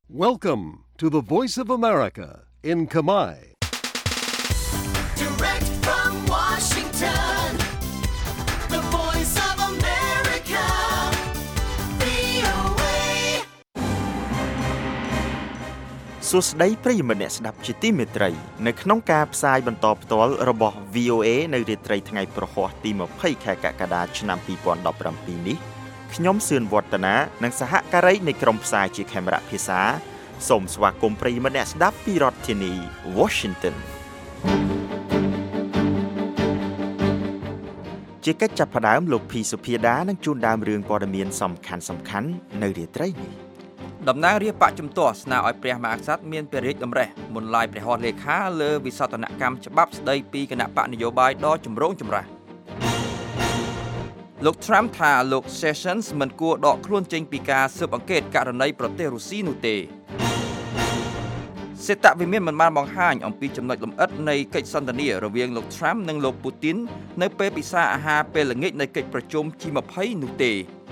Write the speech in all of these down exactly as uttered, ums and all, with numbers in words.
Welcome to the Voice of America in Khmer. Direct from Washington, the Voice of America, វី អូ เอសួស្តីប្រិយមិត្តអ្នកស្ដាប់ជាទីមេត្រីនៅក្នុងការផ្សាយបន្តផ្ទាល់របស់ វី អូ เอ នៅរាត្រីថ្ងៃប្រហ័សទីยี่สิบខែកក្កដាឆ្នាំยี่สิบสิบเจ็ดនេះខ្ញុំសឿនវឌ្ឍនានិងសហការីនៃក្រុមផ្សាយជាខេមរៈភាសាសូមស្វាគមន៍ប្រិយមិត្តអ្នកស្ដាប់ពីរដ្ឋធានី Washington ជាកិច្ចចាប់ផ្ដើមលោកភីសុភាដានឹងជូនដើមរឿងព័ត៌មានសំខាន់សំខាន់នៅរាត្រីនេះតំណាងរាស្ត្របកជំទាស់ស្នើឲ្យព្រះមហាក្សត្រមានព្រះរាជតម្រិះមុនឡាយព្រះហស្ថលេខាលើវិសោធនកម្មច្បាប់ស្ដីពីគណៈបកនយោបាយដ៏ចម្រូងចម្រាសលោក Trump ថាលោក Sessions មិនគួរដកខ្លួនចេញពីការស៊ើបអង្កេតករណីប្រទេសរុស្ស៊ីនោះទេសេតវិមានមិនបានបង្ហាញអំពីចំណុចលម្អិតនៃកិច្ចសន្ទនារវាងលោក Trump និងលោក Putin នៅពេលពិសាអាហារពេលល្ងាចនៃកិច្ចប្រជុំ ជី ยี่สิบ នោះទេ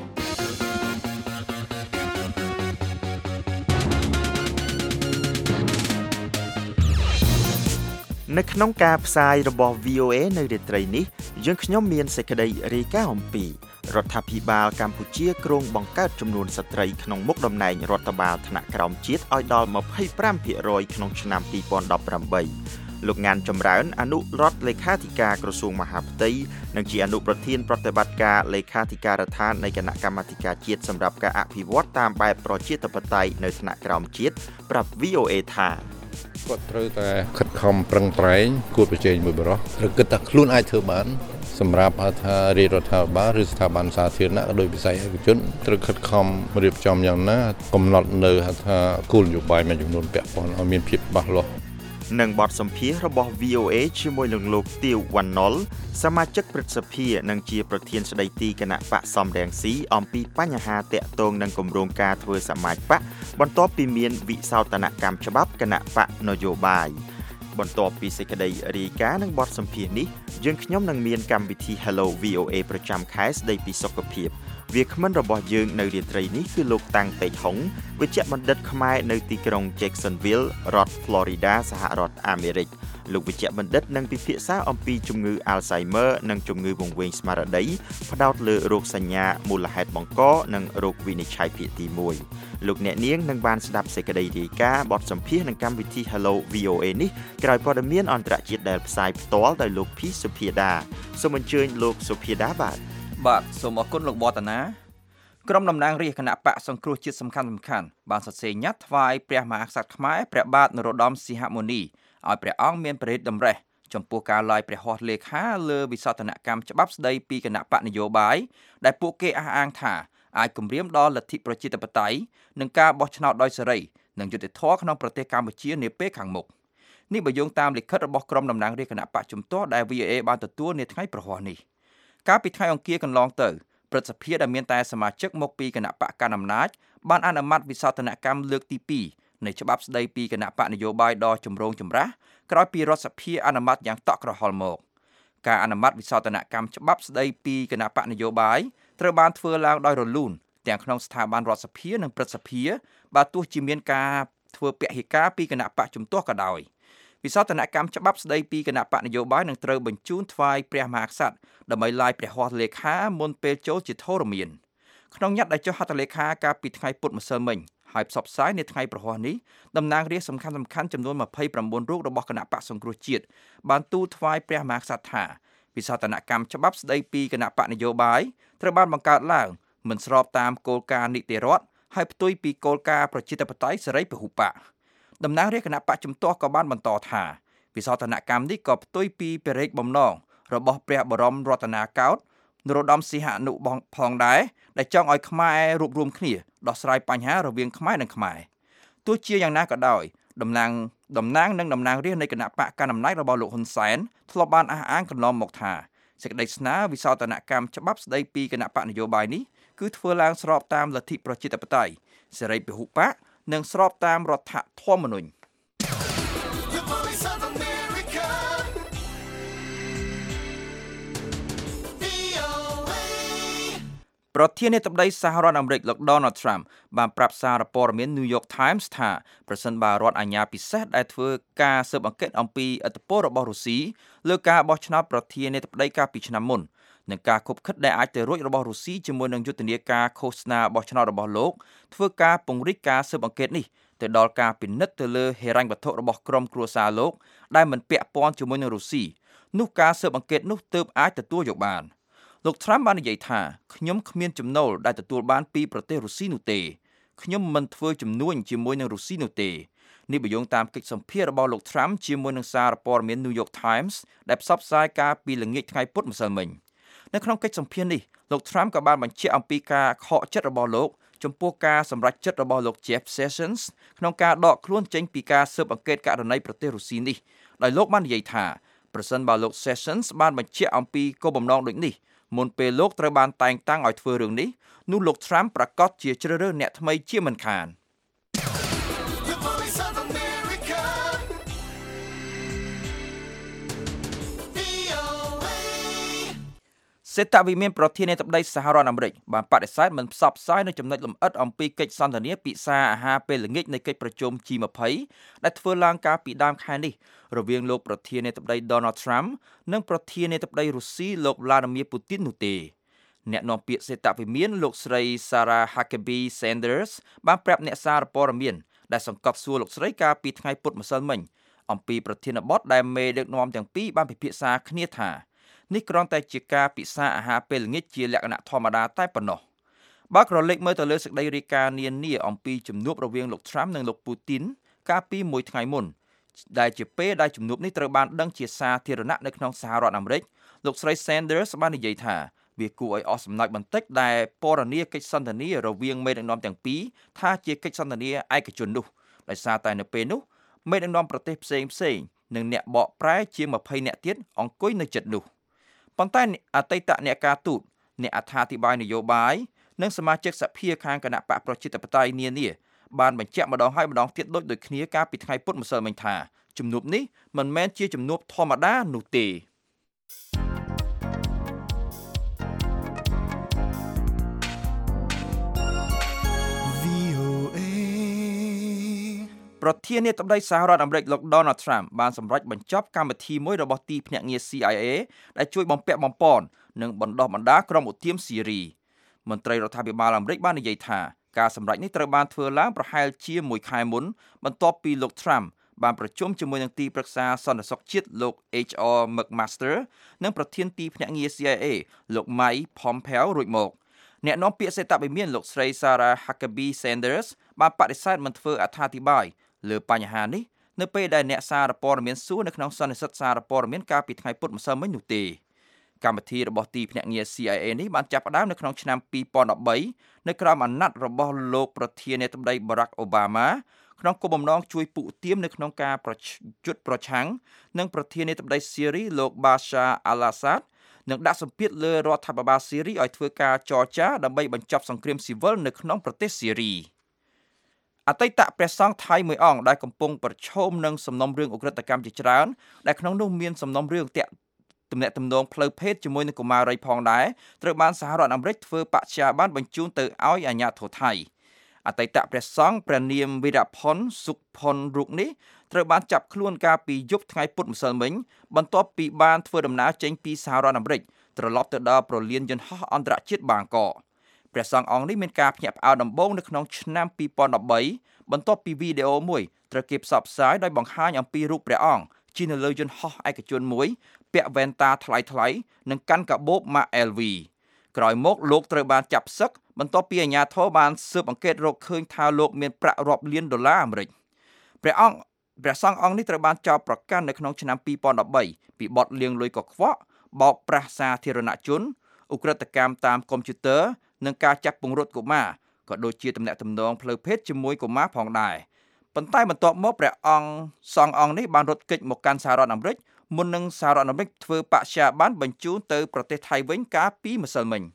នៅក្នុងការផ្សាយរបស់ វី អូ เอ នៅរាត្រីនេះយើងខ្ញុំមានសេចក្តីរាយការណ៍អំពីរដ្ឋាភិបាលកម្ពុជាគ្រោងបង្កើតចំនួនស្ត្រីក្នុងមុខតំណែងរដ្ឋបាលថ្នាក់ក្រោមជាតិឲ្យដល់ยี่สิบห้าភាគរយ ក្នុងឆ្នាំยี่สิบสิบแปดលោកងានចម្រើនអនុរដ្ឋលេខាធិការក្រសួងមហាផ្ទៃនិងជាអនុប្រធានប្រតិបត្តិការលេខាធិការដ្ឋាននៃគណៈកម្មាធិការជាតិសម្រាប់ការអភិវឌ្ឍតាមបែបប្រជាធិបតេយ្យនៅថ្នាក់ក្រោមជាតិប្រាប់ វី អូ เอ ថាគាត់ត្រូវតែខិតខំប្រឹងប្រែងគួរប្រជែងមួយបរិះឬគិតថាខ្លួនអាចធ្វើបានសម្រាប់ថារាជរដ្ឋាភិបាលឬស្ថាប័នសាធារណៈក៏ដោយវិស័យឯកជនត្រូវខិតខំរៀបចំយ៉ាងណាកំណត់នៅថាគោលនយោបាយមួយចំនួនពាក់ព័ន្ធឲ្យមានភាពច្បាស់លាស់និងបទសម្ភាសន៍របស់ វី អូ เอ ជាមួយនឹងលោកទាវវណ្ណុលសមាជិកព្រឹទ្ធសភានិងជាប្រធានស្ដីទីគណៈបកសំរងស៊ីអំពីបញ្ហាតាក់ទងនឹងគម្រោងការធ្វើសមាជបកបន្ទាប់ពីមានវិសោធនកម្មច្បាប់គណៈបកនយោបាយបន្ទាប់ពីសេចក្តីរាយការណ៍និងបទសម្ភាសន៍នេះយើងខ្ញុំនឹងមានកម្មវិធី Hello វី អូ เอ ប្រចាំខែស្ដីពីសុខភាពវាគ្មិនរបស់យើងនៅរាត្រីនេះគឺលោកតាំងតេជហុងវិជ្ជបណ្ឌិតខ្មែរនៅទីក្រុង Jacksonville រដ្ឋ Florida សហរដ្ឋអាមេរិកលោកវិជ្ជបណ្ឌិតនឹងពិភាក្សាអំពីជំងឺ Alzheimer និងជំងឺវង្វេងស្មារតីផ្ដោតលើរោគសញ្ញាមូលហេតុបង្កនិងរោគវិនិច្ឆ័យភាគទីមួយលោកអ្នកនាងនឹងបានស្ដាប់សេចក្តីរាយការណ៍បទសម្ភាសន៍នឹងកម្មវិធី Hello វី អូ เอ នេះក្រោយព័ត៌មានអន្តរជាតិដែលផ្សាយផ្ទាល់ដោយលោកភីសុភាដាសូមអញ្ជើញលោកសុភាដាបាទបាទសូមអរគុណលោកបតនាក្រុមតំណាងរាស្ត្រគណៈបកសង្គ្រោះជាតិសំខាន់សំខាន់បានសរសេរញត្តិថ្វាយព្រះមហាក្សត្រខ្មែរព្រះបាទនរោត្តមសីហមុនីឲ្យព្រះអង្គមានព្រះរាជតម្រិះចំពោះការឡាយព្រះហស្ថលេខាលើវិសោធនកម្មច្បាប់ស្ដីពីគណៈបកនយោបាយដែលពួកគេអះអាងថាអាចគំរាមដល់លទ្ធិប្រជាធិបតេយ្យនិងការបោះឆ្នោតដោយសេរីនិងយុត្តិធម៌ក្នុងប្រទេសកម្ពុជានាពេលខាងមុខនេះបើយោងតាមលិខិតរបស់ក្រុមតំណាងរាស្ត្រគណៈបកជំទាស់ដែល វី អូ เอ បានទទួលនាថ្ងៃប្រហ័សនេះកាលពីថ្ងៃអង្គារកន្លងទៅព្រឹទ្ធសភាដែលមានតែសមាជិកមកពីគណៈបកកណ្ដាលអំណាចបានអនុម័តវិសោធនកម្មលើកទីពីរនៃច្បាប់ស្ដីពីគណៈបកនយោបាយដ៏ចម្រូងចម្រាសក្រោយពីរដ្ឋសភាអនុម័តយ៉ាងតក់ក្រហល់មកការអនុម័តវិសោធនកម្មច្បាប់ស្ដីពីគណៈបកនយោបាយត្រូវបានធ្វើឡើងដោយរលូនទាំងក្នុងស្ថាប័នរដ្ឋសភានិងព្រឹទ្ធសភាបើទោះជាមានការធ្វើពហិការពីគណៈបកជំទាស់ក៏ដោយវិសោធនកម្មច្បាប់ស្ដីពីគណៈបកនយោបាយនឹងត្រូវបញ្ជូនថ្វាយព្រះមហាក្សត្រដើម្បីឡាយព្រះហស្ថលេខាមុនពេលចូលជាធរមានក្នុងញត្តិដែលចុះហត្ថលេខាកាលពីថ្ងៃពុធម្សិលមិញហើយផ្សព្វផ្សាយនៅថ្ងៃប្រហ័សនេះតំណាងរាស្ត្រសំខាន់សំខាន់ចំនួនยี่สิบเก้าរូបរបស់គណៈបកសង្គ្រោះជាតិបានទូលថ្វាយព្រះមហាក្សត្រថាវិសោធនកម្មច្បាប់ស្ដីពីគណៈបកនយោបាយត្រូវបានបង្កើតឡើងមិនស្របតាមគោលការណ៍នីតិរដ្ឋហើយផ្ទុយពីគោលការណ៍ប្រជាធិបតេយ្យសេរីពហុបកតំណាងរាស្ត្រគណៈបកជំទាស់ក៏បានបន្តថាវិសោធនកម្មនេះក៏ផ្ទុយពីពរេកបំណងរបស់ព្រះបរមរតនកោដ្ឋនរោត្តមសីហនុផងដែរដែលចង់ឲ្យខ្មែររួបរวมគ្នាដោះស្រាយបញ្ហារវាងខ្មែរនិងខ្មែរទោះជាយ៉ាងណាក៏ដោយតំណាងតំណាងនិងតំណាងរាស្ត្រនៃគណៈបកកណ្ដាលអំណាចរបស់លោកហ៊ុនសែនធ្លាប់បានអះអាងកន្លងមកថាសេចក្តីស្នើវិសោធនកម្មច្បាប់ស្ដីពីគណៈបកនយោបាយនេះគឺធ្វើឡើងស្របតាមលទ្ធិប្រជាធិបតេយ្យសេរីពហុបកនិងស្របតាមរដ្ឋធម្មនុញ្ញប្រធានាធិបតីសហរដ្ឋអាមេរិកលោក Donald Trump បានប្រាប់សារព័ត៌មាន New York Times ថាប្រសិនបើរដ្ឋអាជ្ញាពិសេសដែលធ្វើការស៊ើបអង្កេតអំពីឥទ្ធិពលរបស់រុស្ស៊ីលើការបោះឆ្នោតប្រធានាធិបតីកាលពីឆ្នាំមុននិងការខុបខិតដែលអាចទៅរួចរបស់រុស្ស៊ីជាមួយនឹងយុទ្ធនាការឃោសនាបោះឆ្នោតរបស់លោកធ្វើការពង្រីកការស៊ើបអង្កេតនេះទៅដល់ការពិនិត្យទៅលើហិរញ្ញវត្ថុរបស់ក្រុមគ្រួសារលោកដែលមិនពាក់ព័ន្ធជាមួយនឹងរុស្ស៊ីនោះការស៊ើបអង្កេតនោះទើបអាចទទួលយកបានលោក Trump បាននិយាយថាខ្ញុំគ្មានចំណូលដែលទទួលបានពីប្រទេសរុស្ស៊ីនោះទេខ្ញុំមិនធ្វើជំនួញជាមួយនឹងរុស្ស៊ីនោះទេនេះបញ្យល់តាមកិច្ចសម្ភាសន៍របស់លោក Trump ជាមួយនឹងសារព័ត៌មាន New York Times ដែលផ្សព្វផ្សាយកាលពីល្ងាចថ្ងៃពុធម្សិលមិញនៅក្នុងកិច្ចសម្ភាសន៍នេះលោក Trump ក៏បានបញ្ជាក់អំពីការខកចិត្តរបស់លោកចំពោះការសម្រេចចិត្តរបស់លោក Jeff Sessions ក្នុងការដកខ្លួនចេញពីការស៊ើបអង្កេតករណីប្រទេសរុស្ស៊ីនេះដោយលោកបាននិយាយថាប្រសិនបើលោក Sessions បានបញ្ជាក់អំពីគោលបំណងដូចនេះមុនពេលលោកត្រូវបានតែងតាំងឲ្យធ្វើរឿងនេះនោះលោក Trump ប្រកាសជាជ្រើសរើសអ្នកថ្មីជាមិនខាន The Voice of America. វី អូ เอសេតវិមានប្រធានាធិបតីសហរដ្ឋអាមេរិកបានបដិសេធមិនផ្សព្វផ្សាយនៅចំណុចលម្អិតអំពីកិច្ចសន្ទនាពិសាអាហារពេលល្ងាចនៃកិច្ចប្រជុំ G ยี่สิบ ដែលធ្វើឡើងកាលពីដើមខែនេះរវាងលោកប្រធានាធិបតី Donald Trump និងប្រធានាធិបតីរុស្ស៊ីលោក Vladimir Putin នោះទេអ្នកនាំពាក្យសេតវិមានលោកស្រី Sarah Huckabee Sanders បានប្រាប់អ្នកសារព័ត៌មានដែលសង្កត់សួរលោកស្រីកាលពីថ្ងៃពុធម្សិលមិញអំពីប្រធានបទដែលមេដឹកនាំទាំងពីរបានពិភាក្សាគ្នាថានេះគ្រាន់តែជាការពិសាអាហារពេលល្ងាចជាលក្ខណៈធម្មតាតែប៉ុណ្ណោះបើក្រឡេកមើលទៅលើសេចក្តីរាយការណ៍នានាអំពីជំនួបរវាងលោក Trump និងលោក Putin កាលពីមួយថ្ងៃមុនដែលជាពេលដែលជំនួបនេះត្រូវបានដឹងជាសាធារណៈនៅក្នុងសហរដ្ឋអាមេរិកលោកស្រី Sanders បាននិយាយថាវាគួរឲ្យអស់សំណើចបន្តិចដែលពណ៌នាកិច្ចសន្ទនារវាងមេដឹកនាំទាំងពីរថាជាកិច្ចសន្ទនាឯកជននោះដោយសារតែនៅពេលនោះមេដឹកនាំប្រទេសផ្សេងផ្សេងនិងអ្នកបកប្រែជាងยี่สิบនាក់ទៀតអង្គុយនៅជិតនោះប៉ុន្តែអតីតអ្នកការទូតអ្នកអត្ថាធិប្បាយនយោបាយនិងសមាជិកសភាខាងគណៈបកប្រជាធិបតេយ្យនានាបានបញ្ជាក់ម្ដងហើយម្ដងទៀតដូចដូចគ្នាកាលពីថ្ងៃពុធម្សិលមិញថាជំនួបនេះមិនមែនជាជំនួបធម្មតានោះទេវី អូ เอប្រធានាធិបតីសហរដ្ឋអាមេរិកលោក Donald Trump បានសម្រេចបញ្ចប់កម្មវិធីមួយរបស់ទីភ្នាក់ងារ C I A ដែលជួយបំពាក់បំពន់និងបណ្ដោះបណ្ដាលក្រុមឧទាមស៊េរីមន្ត្រីរដ្ឋាភិបាលអាមេរិកបាននិយាយថាការសម្រេចនេះត្រូវបានធ្វើឡើងប្រហែលជាមួយខែមុនបន្ទាប់ពីលោក Trump បានប្រជុំជាមួយនឹងទីប្រឹក្សាសន្តិសុខជាតិលោក H R McMaster និងប្រធានទីភ្នាក់ងារ C I A លោក Mike Pompeo រួចមកអ្នកនាំពាក្យសេតវិមានលោកស្រី Sarah Huckabee Sanders បានបដិសេធមិនធ្វើអត្ថាធិប្បាយលើបញ្ហានេះនៅពេលដែលអ្នកសារព័ត៌មានសួរនៅក្នុងសន្និសីទសារព័ត៌មានកាលពីថ្ងៃពុធម្សិលមិញនោះទេកម្មវិធីរបស់ទីភ្នាក់ងារ C I A នេះបានចាប់ផ្ដើមនៅក្នុងឆ្នាំยี่สิบสิบสามនៅក្រោមអាណត្តិរបស់លោកប្រធានាធិបតី Barack Obama ក្នុងគោលបំណងជួយពុទាមនៅក្នុងការប្រយុទ្ធប្រឆាំងនឹងប្រធានាធិបតីស៊េរីលោក Bashar al-Assad និងដាក់សម្ពាធលើរដ្ឋាភិបាលស៊េរីឲ្យធ្វើការចរចាដើម្បីបញ្ចប់សង្គ្រាមស៊ីវិលនៅក្នុងប្រទេសស៊េរីអតីតព្រះសង្ឃថៃមួយអង្គដែលកំពុងប្រឈមនឹងសំណុំរឿងអ ுக ្រិតកម្មជាច្រើនដែលក្នុងនោះមានសំណុំរឿងតាក់ទំនាក់ទំនងផ្លូវភេទជាមួយនឹងកុមារីផងដែរត្រូវបានសហរដ្ឋអាមេរិកធ្វើបច្ចាបានបញ្ជូនទៅឲ្យអាជ្ញាធរថៃអតីតព្រះសង្ឃព្រះនាមវីរផុនសុខផុនរូបនេះត្រូវបានចាប់ខ្លួនកាលពីយប់ថ្ងៃពុធម្សិលមិញបន្ទាប់ពីបានធ្វើដំណើរចេញពីសហរដ្ឋអាមេរិកត្រឡប់ទៅដល់ប្រលានយន្តហោះអន្តរជាតិបាងកកព្រះសង្ឃអង្គនេះមានការភ្ញាក់ផ្អើលដំបូងនៅក្នុងឆ្នាំยี่สิบสิบสามបន្ទាប់ពីវីដេអូមួយត្រូវគេផ្សព្វផ្សាយដោយបង្ហាញអំពីរូបព្រះអង្គជិះនៅលើយន្តហោះឯកជនមួយពាក់វ៉ែនតាថ្លៃថ្លៃនិងកាន់កាបូប Mark L V ក្រោយមកលោកត្រូវបានចាប់សឹកបន្ទាប់ពីអាជ្ញាធរបានស៊ើបអង្កេតរកឃើញថាលោកមានប្រាក់រាប់លានដុល្លារអាមេរិកព្រះអង្គព្រះសង្ឃអង្គនេះត្រូវបានចោទប្រកាន់នៅក្នុងឆ្នាំยี่สิบสิบสามពីបទលាងលុយកខ្វក់បោកប្រាស់សាធារណជនឧក្រិដ្ឋកម្មតាមកុំព្យូទ័រនិងការចាប់ពង្រត់កុមារក៏ដូចជាទំនាក់ទំនងផ្លូវភេទជាមួយកុមារផងដែរប៉ុន្តែបន្ទាប់មកព្រះអង្គសង្ឃអង្គនេះបានរត់គេចមកកាន់សហរដ្ឋអាមេរិកមុននឹងសហរដ្ឋអាមេរិកធ្វើបច្ចាបានបញ្ជូនទៅប្រទេសថៃវិញកាលពីម្សិលមិញ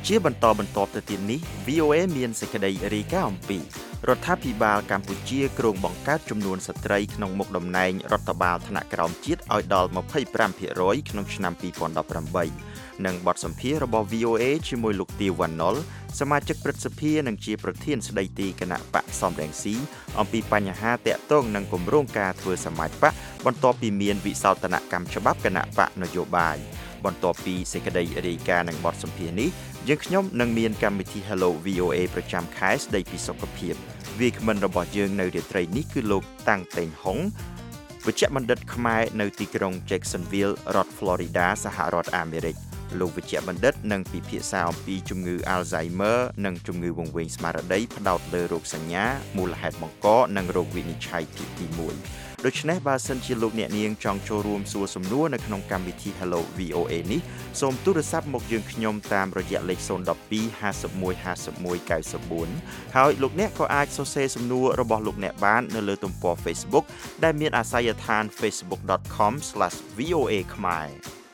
ជាបន្តបន្ទាប់ទៅទៀតនេះ V O A មានសេចក្តីរាយការណ៍អំពីរដ្ឋាភិបាលកម្ពុជាគ្រោងបង្កើតចំនួនស្ត្រីក្នុងមុខតំណែងរដ្ឋបាលថ្នាក់ក្រោមជាតិឲ្យដល់ยี่สิบห้าเปอร์เซ็นต์ ក្នុងឆ្នាំยี่สิบสิบแปดនិងបទសម្ភាសន៍របស់ V O A ជាមួយលោកទាវវណ្ណុលសមាជិកព្រឹទ្ធសភានិងជាប្រធានស្ដីទីគណៈបកសំរងស៊ីអំពីបញ្ហាតាក់ទងនឹងគម្រោងការធ្វើសមាជបកបន្ទាប់ពីមានវិសោធនកម្មច្បាប់គណៈបកនយោបាយបន្ទាប់ពីសេចក្តីរាយការណ៍និងបទសម្ភាសន៍នេះយើងខ្ញុំនឹងមានកម្មវិធី Hello V O A ប្រចាំខែស្ដីពីសុខភាពវាគ្មិនរបស់យើងនៅរាត្រីនេះគឺលោកតាំងតេងហុងវិជ្ជបណ្ឌិតខ្មែរនៅទីក្រុង Jacksonville រដ្ឋ Florida សហរដ្ឋអាមេរិកលោកវិជ្ជបណ្ឌិតនឹងពិភាក្សាអំពីជំងឺ Alzheimer និងជំងឺវង្វេងស្មារតីផ្ដោតលើរោគសញ្ញាមូលហេតុបង្កនិងរោគវិនិច្ឆ័យភាគទីមួយដូច្នេះបើសិនជាលោកអ្នកនាងចង់ចូលរួមសួរសំណួរនៅក្នុងកម្មវិធី Hello V O A នេះសូមទូរស័ព្ទមកយើងខ្ញុំតាមរយៈលេខศูนย์ หนึ่ง สอง ห้า หนึ่ง ห้า ห้า หนึ่ง เก้า สี่ហើយលោកអ្នកក៏អាចសរសេរសំណួររបស់លោកអ្នកបាននៅលើទំព័រ Facebook ដែលមានអាសយដ្ឋាន facebook dot com slash v o a khmer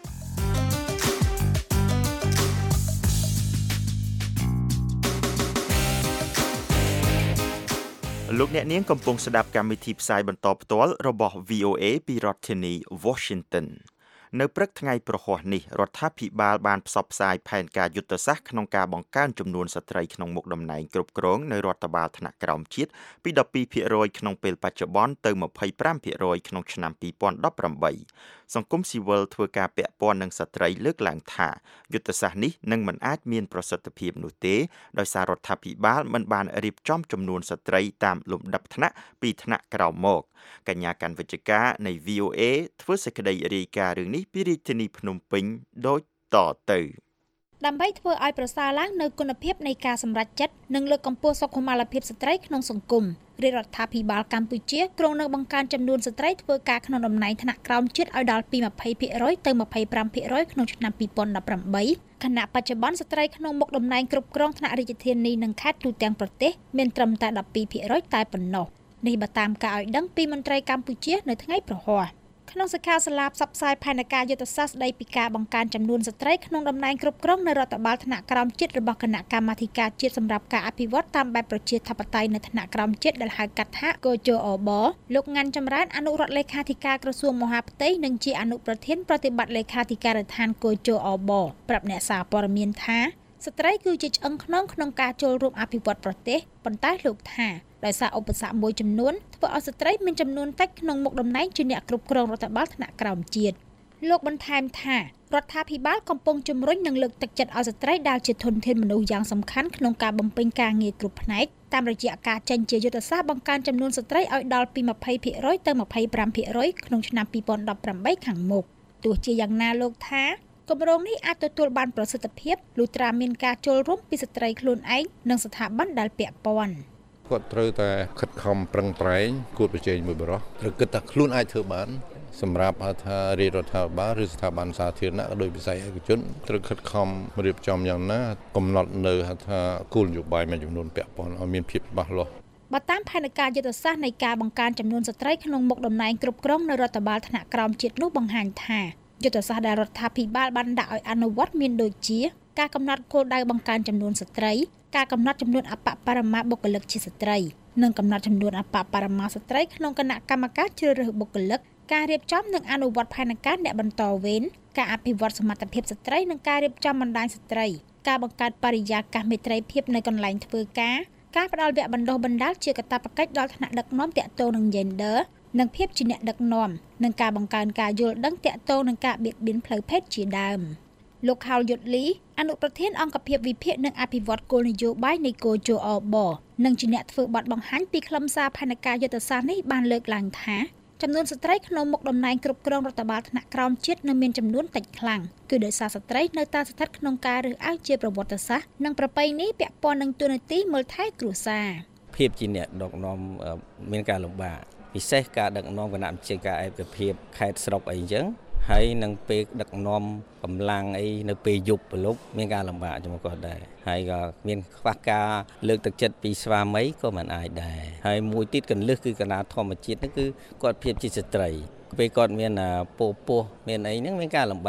លោកអ្នកនាងកំពុងស្ដាប់កម្មវិធីផ្សាយបន្តផ្ទាល់របស់ V O A ពីរដ្ឋធានី Washington នៅព្រឹកថ្ងៃប្រហ័សនេះរដ្ឋាភិបាលបានផ្សព្វផ្សាយផែនការយុទ្ធសាស្ត្រក្នុងការបង្កើនចំនួនស្ត្រីក្នុងមុខតំណែងគ្រប់គ្រងនៅរដ្ឋបាលថ្នាក់ក្រោមជាតិពី ដប់ពីរភាគរយ ក្នុងពេលបច្ចុប្បន្នទៅ ยี่สิบห้าភាគរយ ក្នុងឆ្នាំยี่สิบสิบแปดសង្គមស៊ីវិលធ្វើការពាក់ព័ន្ធនឹងស្ត្រីលើកឡើងថាយុទ្ធសាស្ត្រនេះនឹងមិនអាចមានប្រសិទ្ធភាពនោះទេដោយសាររដ្ឋាភិបាលមិនបានរៀបចំចំនួនស្ត្រីតាមលំដាប់ថ្នាក់ពីថ្នាក់ក្រោមមកកញ្ញាកាន់វិជ្ជការនៃ V O A ធ្វើសេចក្តីរាយការណ៍រឿងនេះពីរាជធានីភ្នំពេញដូចតទៅដើម្បីធ្វើឲ្យប្រសើរឡើងនូវគុណភាពនៃការសម្រេចចិត្តនិងលើកកម្ពស់សុខុមាលភាពស្ត្រីក្នុងសង្គមរាជរដ្ឋាភិបាលកម្ពុជាគ្រោងនឹងបង្កើនចំនួនស្ត្រីធ្វើការក្នុងតំណែងថ្នាក់ក្រោមជាតិឲ្យដល់ពី ยี่สิบភាគរយ ទៅ ยี่สิบห้าភាគរយ ក្នុងឆ្នាំยี่สิบสิบแปดខណៈបច្ចុប្បន្នស្ត្រីក្នុងមុខតំណែងគ្រប់គ្រងថ្នាក់រាជធានីនិងខេត្តទូទាំងប្រទេសមានត្រឹមតែ ដប់ពីរភាគរយ តែប៉ុណ្ណោះនេះបើតាមការឲ្យដឹងពីមន្ត្រីកម្ពុជានៅថ្ងៃប្រហ័សក្នុងសិក្ខាសាលាផ្សព្វផ្សាយផែនការយុទ្ធសាស្ត្រស្ដីពីការបង្កើនចំនួនស្ត្រីក្នុងតំណែងគ្រប់គ្រងនៅរដ្ឋបាលថ្នាក់ក្រោមជាតិរបស់គណៈកម្មាធិការជាតិសម្រាប់ការអភិវឌ្ឍតាមបែបប្រជាធិបតេយ្យនៅថ្នាក់ក្រោមជាតិដែលហៅកាត់ថាកោជអបលោកងាន់ចម្រើនអនុរដ្ឋលេខាធិការក្រសួងមហាផ្ទៃនិងជាអនុប្រធានប្រតិបត្តិលេខាធិការដ្ឋានកោជអបប្រាប់អ្នកសារព័ត៌មានថាស្ត្រីគឺជាឆ្អឹងខ្នងក្នុងការចូលរួមអភិវឌ្ឍប្រទេសប៉ុន្តែលោកថាដោយសារឧបសគ្គមួយចំនួនធ្វើឲ្យស្ត្រីមានចំនួនតិចក្នុងមុខតំណែងជាអ្នកគ្រប់គ្រងរដ្ឋបាលថ្នាក់ក្រោមជាតិលោកបន្ថែមថារដ្ឋាភិបាលកំពុងជំរុញនិងលើកទឹកចិត្តឲ្យស្ត្រីដែលជាធនធានមនុស្សយ៉ាងសំខាន់ក្នុងការបំពេញការងារគ្រប់ផ្នែកតាមរយៈការចេញជាយុទ្ធសាស្ត្របង្កើនចំនួនស្ត្រីឲ្យដល់ពី ยี่สิบភាគរយ ទៅ ยี่สิบห้าភាគរយ ក្នុងឆ្នាំยี่สิบสิบแปดខាងមុខទោះជាយ៉ាងណាលោកថាគម្រោងនេះអាចទទួលបានប្រសិទ្ធភាពលុះត្រាមានការចូលរួមពីស្ត្រីខ្លួនឯងនិងស្ថាប័នដែលពាក់ព័ន្ធគាត់ត្រូវតែខិតខំប្រឹងប្រែងគួតប្រជែងមួយបរិសុទ្ធឬគិតថាខ្លួនអាចធ្វើបានសម្រាប់ថារាជរដ្ឋាភិបាលឬស្ថាប័នសាធារណៈក៏ដោយវិស័យឯកជនត្រូវខិតខំរៀបចំយ៉ាងណាកំណត់នៅថាគោលនយោបាយមួយចំនួនពាក់ព័ន្ធឲ្យមានភាពច្បាស់លាស់បើតាមផែនការយុទ្ធសាស្ត្រនៃការបង្កើនចំនួនស្ត្រីក្នុងមុខតំណែងគ្រប់គ្រងនៅរដ្ឋបាលថ្នាក់ក្រោមជាតិនោះបង្ហាញថាយុទ្ធសាស្ត្រដែលរដ្ឋាភិបាលបានដាក់ឲ្យអនុវត្តមានដូចជាការកំណត់គោលដៅបង្កើនចំនួនស្ត្រីការកំណត់ចំនួនអបបរមាបុគ្គលិកជាស្ត្រីនិងកំណត់ចំនួនអបបរមាស្ត្រីក្នុងគណៈកម្មការជ្រើសរើសបុគ្គលិកការរៀបចំនិងអនុវត្តផែនការអ្នកបន្តវេនការអភិវឌ្ឍសមត្ថភាពស្ត្រីនិងការរៀបចំបណ្ដាញស្ត្រីការបង្កើតបរិយាកាសមេត្រីភាពនៅកន្លែងធ្វើការការផ្តល់វគ្គបណ្ដុះបណ្ដាលជាកាតព្វកិច្ចដល់ថ្នាក់ដឹកនាំទាក់ទងនឹង gender និងភាពជាអ្នកដឹកនាំនិងការបង្កើនការយល់ដឹងទាក់ទងនឹងការបៀតបៀនផ្លូវភេទជាដើមលោកខោលយុទ្ធលីអនុប្រធានអង្គភិបវិភាគនិងអភិវឌ្ឍគោលនយោបាយនៃកោជអបនិងជាអ្នកធ្វើបទបង្ហាញពីខ្លឹមសារផែនការយុទ្ធសាស្ត្រនេះបានលើកឡើងថាចំនួនស្ត្រីក្នុងមុខតំណែងគ្រប់គ្រងរដ្ឋបាលថ្នាក់ក្រោមជាតិនៅមានចំនួនតិចខ្លាំងគឺដោយសារស្ត្រីនៅតែស្ថិតក្នុងការរើសអើងជាប្រវត្តិសាស្ត្រនិងប្រពៃណីពាក់ព័ន្ធនឹងទូនាទីមើលថែគ្រួសារភាពជាអ្នកដឹកនាំមានការលំបាកពិសេសការដឹកនាំគណៈវិជាការឯកភាពខេត្តស្រុកអីអញ្ចឹងហើយនឹងពេលដឹកនាំកម្លាំងអីនៅពេលយប់ព្រលប់មានការលំបាកជាមួយគាត់ដែរហើយក៏មានខ្វះការលើកទឹកចិត្តពីស្វាមីក៏មិនអាចដែរហើយមួយទៀតកន្លឹះគឺកណ្ដាលធម្មជាតិហ្នឹងគឺគាត់ភាពជាស្ត្រីពេលគាត់មានពោះពោះមានអីហ្នឹងមានការលំបាក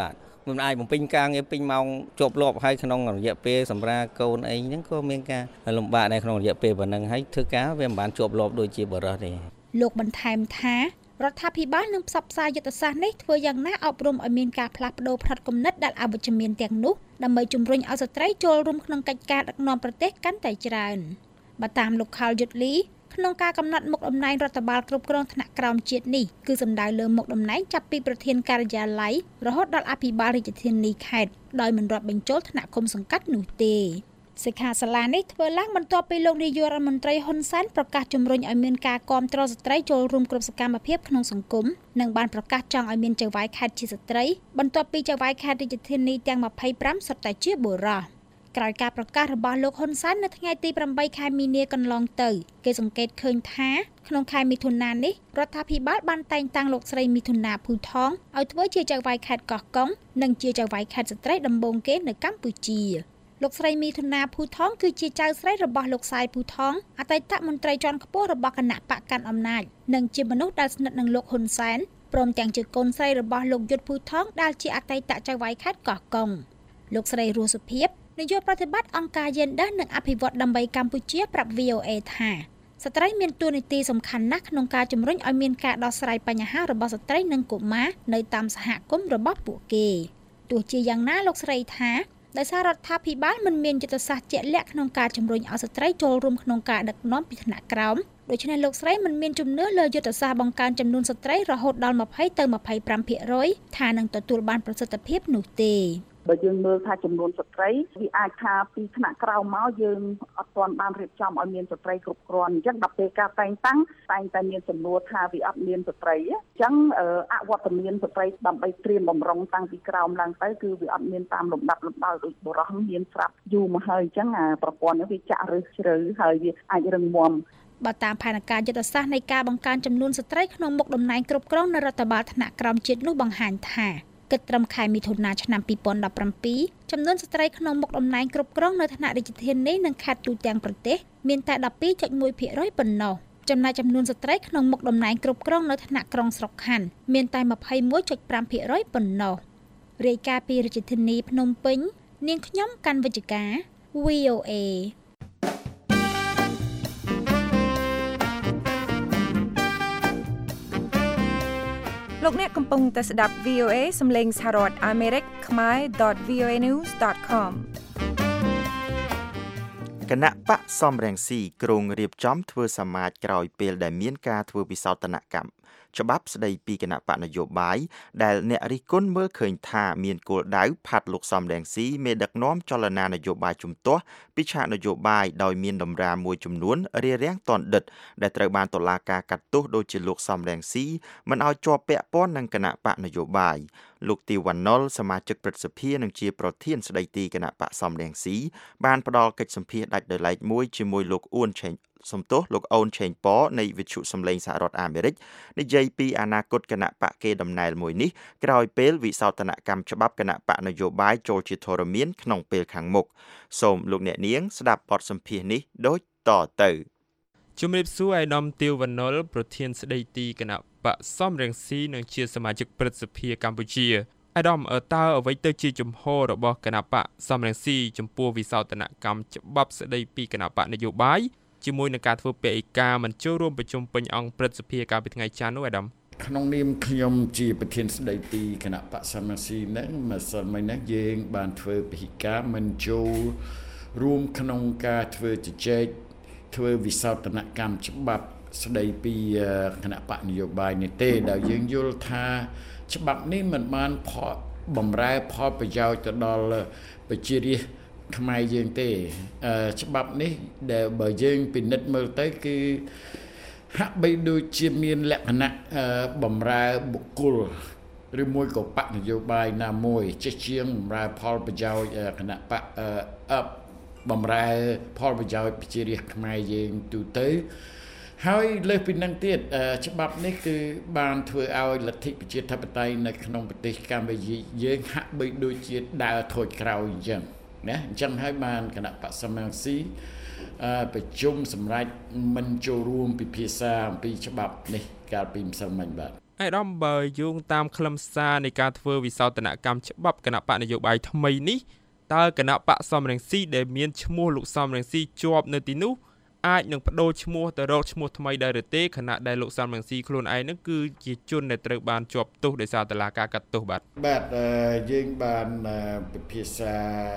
មិនអាចបំពេញការងារពេញម៉ោងជាប់លាប់ហើយក្នុងរយៈពេលសម្រាប់កូនអីហ្នឹងក៏មានការលំបាកដែរក្នុងរយៈពេលប៉ុណ្ណឹងហើយធ្វើការវាមិនបានជាប់លាប់ដូចជាបរិសុទ្ធទេលោកបន្ថែមថារដ្ឋាភិបាលនឹងផ្សព្វផ្សាយយុទ្ធសាស្ត្រនេះធ្វើយ៉ាងណាអប់រំឲ្យមានការផ្លាស់ប្ដូរផ្នត់គំនិតដែលអវិជ្ជមានទាំងនោះដើម្បីជំរុញឲ្យស្ត្រីចូលរួមក្នុងកិច្ចការដឹកនាំប្រទេសកាន់តែច្រើនបើតាមលោកខលយុទ្ធលីក្នុងការកំណត់មុខតំណែងរដ្ឋបាលគ្រប់គ្រងថ្នាក់ក្រោមជាតិនេះគឺសំដៅលើមុខតំណែងចាប់ពីប្រធានការិយាល័យរហូតដល់អភិបាលរាជធានីខេត្តដោយមិនរាប់បញ្ចូលថ្នាក់ឃុំសង្កាត់នោះទេសិក្ខាសាលានេះធ្វើឡើងបន្ទាប់ពីលោកនាយករដ្ឋមន្ត្រីហ៊ុនសែនប្រកាសជំរុញឲ្យមានការគាំទ្រស្ត្រីចូលរួមគ្រប់សកម្មភាពក្នុងសង្គមនិងបានប្រកាសចង់ឲ្យមានចៅហ្វាយខេត្តជាស្ត្រីបន្ទាប់ពីចៅហ្វាយខេត្តរាជធានីទាំងម្ភៃប្រាំសុទ្ធតែជាបុរសក្រោយការប្រកាសរបស់លោកហ៊ុនសែននៅថ្ងៃទីប្រាំបីខែមីនាកន្លងទៅគេសង្កេតឃើញថាក្នុងខែមិថុនានេះរដ្ឋាភិបាលបានតែងតាំងលោកស្រីមិថុនាភូថងឲ្យធ្វើជាចៅហ្វាយខេត្តកោះកុងនិងជាចៅហ្វាយខេត្តស្ត្រីដំបូងគេនៅកម្ពុជាលោកស្រីមិថុនាភូថងគឺជាចៅស្រីរបស់លោកសាយភូថងអតីតមន្ត្រីជាន់ខ្ពស់របស់គណៈបកកាន់អំណាចនិងជាមនុស្សដែលស្និទ្ធនឹងលោកហ៊ុនសែនព្រមទាំងជាកូនស្រីរបស់លោកយុទ្ធភូថងដែលជាអតីតចៅហ្វាយខេត្តកោះកុងលោកស្រីរស់សុភាពនាយកប្រតិបត្តិអង្គការយេនដឺនិងអភិវឌ្ឍដើម្បីកម្ពុជាប្រាប់ វី អូ អេ ថាស្ត្រីមានតួនាទីសំខាន់ណាស់ក្នុងការជំរុញឲ្យមានការដោះស្រាយបញ្ហារបស់ស្ត្រីនិងកុមារនៅតាមសហគមន៍របស់ពួកគេទោះជាយ៉ាងណាលោកស្រីថាដោយសាររដ្ឋាភិបាលមិនមានយុទ្ធសាស្ត្រជាក់លាក់ក្នុងការជំរុញឲ្យស្ត្រីចូលរួមក្នុងការដឹកនាំពីថ្នាក់ក្រោមដូច្នេះលោកស្រីមិនមានជំនឿលើយុទ្ធសាស្ត្របង្កើនចំនួនស្ត្រីរហូតដល់ยี่สิบទៅยี่สิบห้าភាគរយ ថានឹងទទួលបានប្រសិទ្ធភាពនោះទេបើយើងមើលថាចំនួនស្ត្រីវាអាចថាពីថ្នាក់ក្រោមមកយើងអត់ទាន់បានរៀបចំឲ្យមានស្ត្រីគ្រប់គ្រាន់អញ្ចឹងដល់ពេលការតែងតាំងតែងតែមានចំនួនថាវាអត់មានស្ត្រីអញ្ចឹងអវត្តមានស្ត្រីដើម្បីត្រៀមបំរុងតាំងពីក្រោមឡើងទៅគឺវាអត់មានតាមលំដាប់លំដោយដូចបុរសមានស្រាប់យូរមកហើយអញ្ចឹងអាប្រព័ន្ធនេះវាចាក់ឫសជ្រៅហើយវាអាចរឹងមាំបើតាមផែនការយុទ្ធសាស្ត្រនៃការបង្កើនចំនួនស្ត្រីក្នុងមុខតំណែងគ្រប់គ្រងនៅរដ្ឋបាលថ្នាក់ក្រោមជាតិនោះបង្ហាញថាគិតត្រឹមខែមិថុនាឆ្នាំยี่สิบสิบเจ็ดចំនួនស្ត្រីក្នុងមុខតំណែងគ្រប់គ្រងនៅថ្នាក់រាជធានីនិងខេត្តទូទាំងប្រទេសមានតែដប់ពីរចុចមួយភាគរយប៉ុណ្ណោះចំណែកចំនួនស្ត្រីក្នុងមុខតំណែងគ្រប់គ្រងនៅថ្នាក់ក្រុងស្រុកខណ្ឌមានតែยี่สิบเอ็ดจุดห้าភាគរយប៉ុណ្ណោះរាយការណ៍ពីរាជធានីភ្នំពេញនាងខ្ញុំកាន់វិជ្ជការ វី អូ អេលោកអ្នកកំពុងតែស្ដាប់ វី អូ អេ សំឡេងសហរដ្ឋអាមេរិកខ្មែរ .voanews .com គណៈបកសំរងស៊ីក្រុងរៀបចំធ្វើសមាជក្រោយពេលដែលមានការធ្វើវិសោធនកម្មច្បាប់ស្ដីពីគណៈបកនយោបាយដែលអ្នករិះគន់មើលឃើញថាមានគោលដៅផាត់លោកសំរងស៊ីមេដឹកនាំចលនានយោបាយជំទាស់ពីឆាកនយោបាយដោយមានតម្រាមួយចំនួនរារាំងតនដិតដែលត្រូវបានតុលាការកាត់ទោសដូចជាលោកសំរងស៊ីមិនឲ្យជាប់ពាក់ព័ន្ធនឹងគណៈបកនយោបាយលោកទីវ៉ាណុលសមាជិកព្រឹទ្ធសភានិងជាប្រធានស្ដីទីគណៈបកសំរងស៊ីបានផ្ដល់កិច្ចសម្ភាសន៍ដាច់ដោយឡែកមួយជាមួយលោកអ៊ួនឆេងសំទោសលោកអូនឆេងប៉នៃវិទ្យុសំឡេងសហរដ្ឋអាមេរិកនិយាយពីអនាគតគណៈបកគេដំណែលមួយនេះក្រោយពេលវិសោធនកម្មច្បាប់គណៈបកនយោបាយចូលជាធរមានក្នុងពេលខាងមុខសូមលោកអ្នកនាងស្ដាប់បទសម្ភាសន៍នេះដូចតទៅជំរាបសួរឯកឧត្តមទាវវណ្ណុលប្រធានស្ដីទីគណៈបកសំរងស៊ីនិងជាសមាជិកព្រឹទ្ធសភាកម្ពុជាឯកឧត្តមតើអ្វីទៅជាជំហររបស់គណៈបកសំរងស៊ីចំពោះវិសោធនកម្មច្បាប់ស្ដីពីគណៈបកនយោបាយជាមួយនឹងការធ្វើពហិការមិនចូលរួមប្រជុំពេញអង្គព្រឹទ្ធសភាកាលពីថ្ងៃច័ន្ទនោះឯកឧត្តមក្នុងនាមខ្ញុំជាប្រធានស្ដីទីគណៈបកសំរងស៊ីនឹងម្សិលមិញនេះយើងបានធ្វើពហិការមិនចូលរួមក្នុងការធ្វើជជែកធ្វើវិសោធនកម្មច្បាប់ស្ដីពីគណៈបកនយោបាយនេះទេដែលយើងយល់ថាច្បាប់នេះមិនបានផលបំរែផលប្រយោជន៍ទៅដល់ប្រជារាស្ត្រខ្មែរយើងទេច្បាប់នេះដែលបើយើងពិនិត្យមើលទៅគឺហាក់បីដូចជាមានលក្ខណៈបំរើបុគ្គលឬមួយក៏បកនយោបាយណាមួយចេះជាងបំរើផលប្រយោជន៍គណៈបកអបបំរើផលប្រយោជន៍ប្រជារាស្ត្រខ្មែរយើងទូទៅហើយលើសពីនឹងទៀតច្បាប់នេះគឺបានធ្វើឲ្យលទ្ធិប្រជាធិបតេយ្យនៅក្នុងប្រទេសកម្ពុជាយើងហាក់បីដូចជាដើរថយក្រោយអញ្ចឹងណាអញ្ចឹងហើយបានគណៈបកសំរងស៊ីប្រជុំសម្រាប់មិនចូលរួមពិភាក្សាអំពីច្បាប់នេះកាលពីម្សិលមិញបាទអាយដាមបើយោងតាមខ្លឹមសារនៃការធ្វើវិសោធនកម្មច្បាប់គណៈបកនយោបាយថ្មីនេះតើគណៈបកសំរងស៊ីដែលមានឈ្មោះលោកសំរងស៊ីជាប់នៅទីនោះអាចនឹងបដូរឈ្មោះទៅរកឈ្មោះថ្មីដែរឬទេខណៈដែលលោកសំរងស៊ីខ្លួនឯងនឹងគឺជាជនដែលត្រូវបានជាប់ទោសដោយសារតុលាការកាត់ទោសបាទបាទយើងបានពិភាក្សា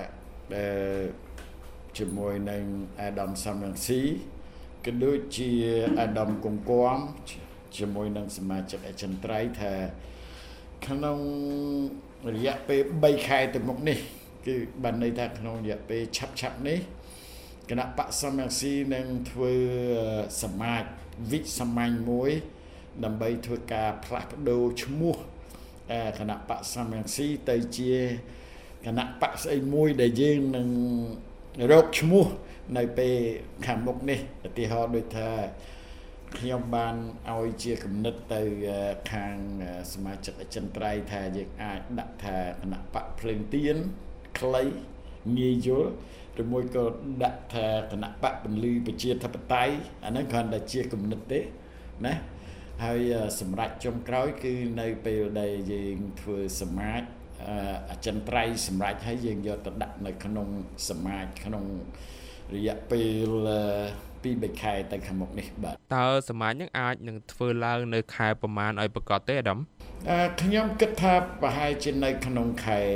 ជាមួយនឹងអាដាមសំរងស៊ីក៏ដូចជាអាដាមគង្គួមជាមួយនឹងសមាជិកអចិន្ត្រៃយ៍ថាក្នុងរយៈពេល3ខែទៅមុខនេះគឺបានន័យថាក្នុងរយៈពេលឆាប់ឆាប់នេះគណៈបកសំរងស៊ីនឹងធ្វើសមាជវិសមាញមួយដើម្បីធ្វើការផ្លាស់ប្ដូរឈ្មោះគណៈបកសំរងស៊ីទៅជាគណៈបកស្អីមួយដែលយើងនឹងរកឈ្មោះនៅពេលខាងមុខនេះឧទាហរណ៍ដូចថាខ្ញុំបានឲ្យជាគំនិតទៅខាងសមាជិកអចិន្ត្រៃយ៍ថាយើងអាចដាក់ថាគណៈបកភ្លើងទៀនខ្លីងាយយល់ឬមួយក៏ដាក់ថាគណៈបកពលឺប្រជាធិបតេយ្យអាហ្នឹងគ្រាន់តែជាគំនិតទេណាហើយសម្រាប់ចុងក្រោយគឺនៅពេលដែលយើងធ្វើសមាជអចិន្ត្រៃយ៍សម្រាប់ឲ្យយើងយកទៅដាក់នៅក្នុងសមាជក្នុងរយៈពេលពីរខែទៅខាងមុខនេះបាទតើសមាជនឹងអាចនឹងធ្វើឡើងនៅខែប្រមាណឲ្យប្រកាសទេអាដាមអឺខ្ញុំគិតថាប្រហែលជានៅក្នុងខែ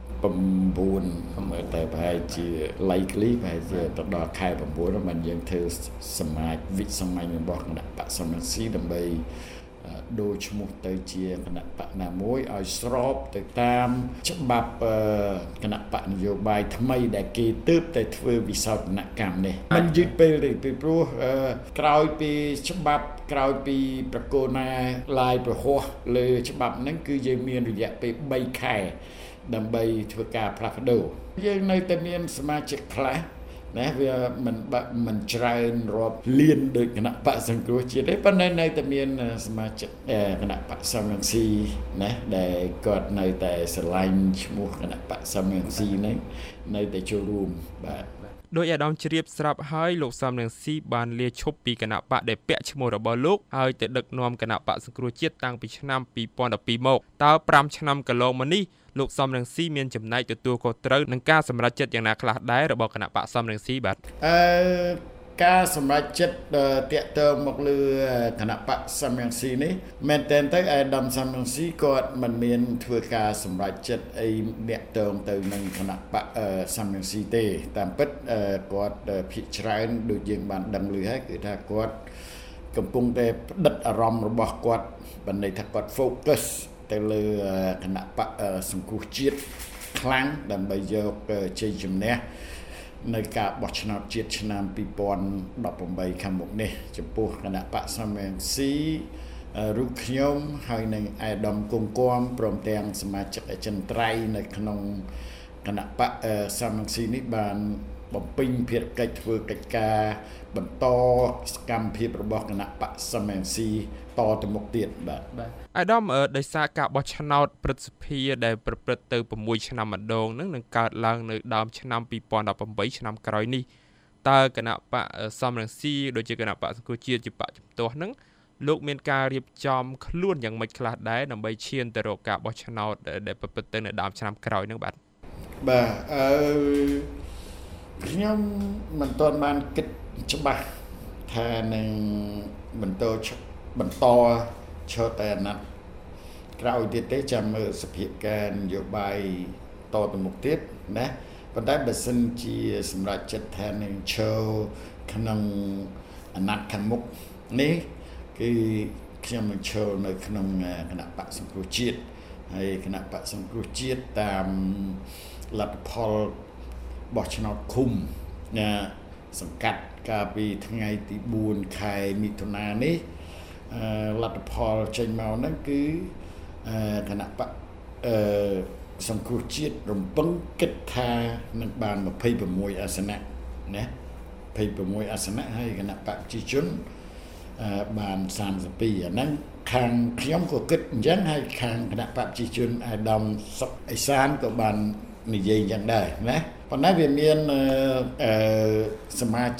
9មើលទៅប្រហែលជា likely ប្រហែលជាទៅដល់ខែ9មិនយើងធ្វើសមាជវិសមាញរបស់គណៈបកសំរងស៊ីដើម្បីដូរឈ្មោះទៅជាគណៈបកណាមួយឲ្យស្របទៅតាមច្បាប់គណៈបកនយោបាយថ្មីដែលគេទើបតែធ្វើវិសោធនកម្មនេះមិនយឺតពេលទេពីព្រោះក្រោយពីច្បាប់ក្រោយពីប្រកូណាឡាយប្រហោះលើច្បាប់ហ្នឹងគឺយើងមានរយៈពេល3ខែដើម្បីធ្វើការផ្លាស់ប្ដូរយើងនៅតែមានសមាជិកខ្លះណាវាមិនមិនច្រើនរាប់លានដូចគណៈបកសង្គ្រោះជាតិទេប៉ុន្តែនៅតែមានសមាជិកគណៈបកសំរងស៊ីណាដែលគាត់នៅតែស្រឡាញ់ឈ្មោះគណៈបកសំរងស៊ីហ្នឹងនៅតែចូលរួមបាទដោយអាដាមជ្រាបស្រាប់ហើយលោកសំរងស៊ីបានលាឈប់ពីគណៈបកដែលពាក់ឈ្មោះរបស់លោកហើយទៅដឹកនាំគណៈបកសង្គ្រោះជាតិតាំងពីឆ្នាំពីរពាន់ដប់ពីរមកតើ5ឆ្នាំកន្លងមកនេះលោកសំរងស៊ីមានចំណែកទទួលខុសត្រូវនឹងការសម្រេចចិត្តយ៉ាងណាខ្លះដែររបស់គណៈបកសំរងស៊ីបាទអឺការសម្រេចចិត្តតាក់ទងមកលើគណៈបកសំរងស៊ីនេះមែនតើទៅអាដាមសំរងស៊ីគាត់មិនមានធ្វើការសម្រេចចិត្តអីតាក់ទងទៅនឹងគណៈបកសំរងស៊ីទេតាមពិតគាត់ភាគច្រើនដូចយើងបានដឹងឮហើយគឺថាគាត់កំពុងតែផ្ដិតអារម្មណ៍របស់គាត់បានន័យថាគាត់ focusទៅលើគណៈបកសង្គ្រោះជាតិខ្លាំងដើម្បីយកជ័យជំនះនៅការបោះឆ្នោតជាតិឆ្នាំពីរពាន់ដប់ប្រាំខាងមុខនេះចំពោះគណៈបកសំរងស៊ីរូបខ្ញុំហើយនឹងអាដាមគង្គួមព្រមទាំងសមាជិកអចិន្ត្រៃយ៍នៅក្នុងគណៈបកសំរងស៊ីនេះបានបំពេញភារកិច្ចធ្វើកិច្ចការបន្តសកម្មភាពរបស់គណៈបកសំរងស៊ីតទៅមុខទៀតបាទបាទអាដាមដោយសារការបោះឆ្នោតព្រឹទ្ធសភាដែលប្រព្រឹត្តទៅ6ឆ្នាំម្ដងនឹងនឹងកើតឡើងនៅដើមឆ្នាំពីរពាន់ដប់ប្រាំឆ្នាំក្រោយនេះតើគណៈបកសំរងស៊ីដូចជាគណៈបកសង្គ្រោះជាតិជាបកជំទាស់នឹងលោកមានការរៀបចំខ្លួនយ៉ាងម៉េចខ្លះដែរដើម្បីឈានទៅរកការបោះឆ្នោតដែលប្រព្រឹត្តទៅនៅដើមឆ្នាំក្រោយនឹងបាទបាទអឺខ្ញុំមិនទាន់បានគិតច្បាស់ថានឹងបន្តបន្តឈរតែអាណត្តិក្រោយទៀតទេចាំមើលសភាពការនយោបាយតទៅមុខទៀតណាប៉ុន្តែបើសិនជាសម្រាប់ចិត្តថានឹងឈរក្នុងអាណត្តិខាងមុខនេះគឺខ្ញុំនឹងឈរនៅក្នុងគណៈបកសង្គ្រោះជាតិហើយគណៈបកសង្គ្រោះជាតិតាមលទ្ធផលបោះឆ្នោតឃុំណាសង្កាត់កាលពីថ្ងៃទីបួនខែមិថុនានេះលទ្ធផលចេញមកហ្នឹងគឺគណៈបកអឺសង្គ្រោះជាតិរំពឹងគិតថានឹងបានยี่สิบหกអាសនៈណាยี่สิบหกអាសនៈហើយគណៈបកប្រជាជនបានสามสิบสองអាហ្នឹងខាងខ្ញុំក៏គិតអញ្ចឹងហើយខាងគណៈបកប្រជាជនអាដាមសុកអេសានក៏បាននិយាយយ៉ាងដែរណាប៉ុន្តែវាមានអឺសមាជិកពី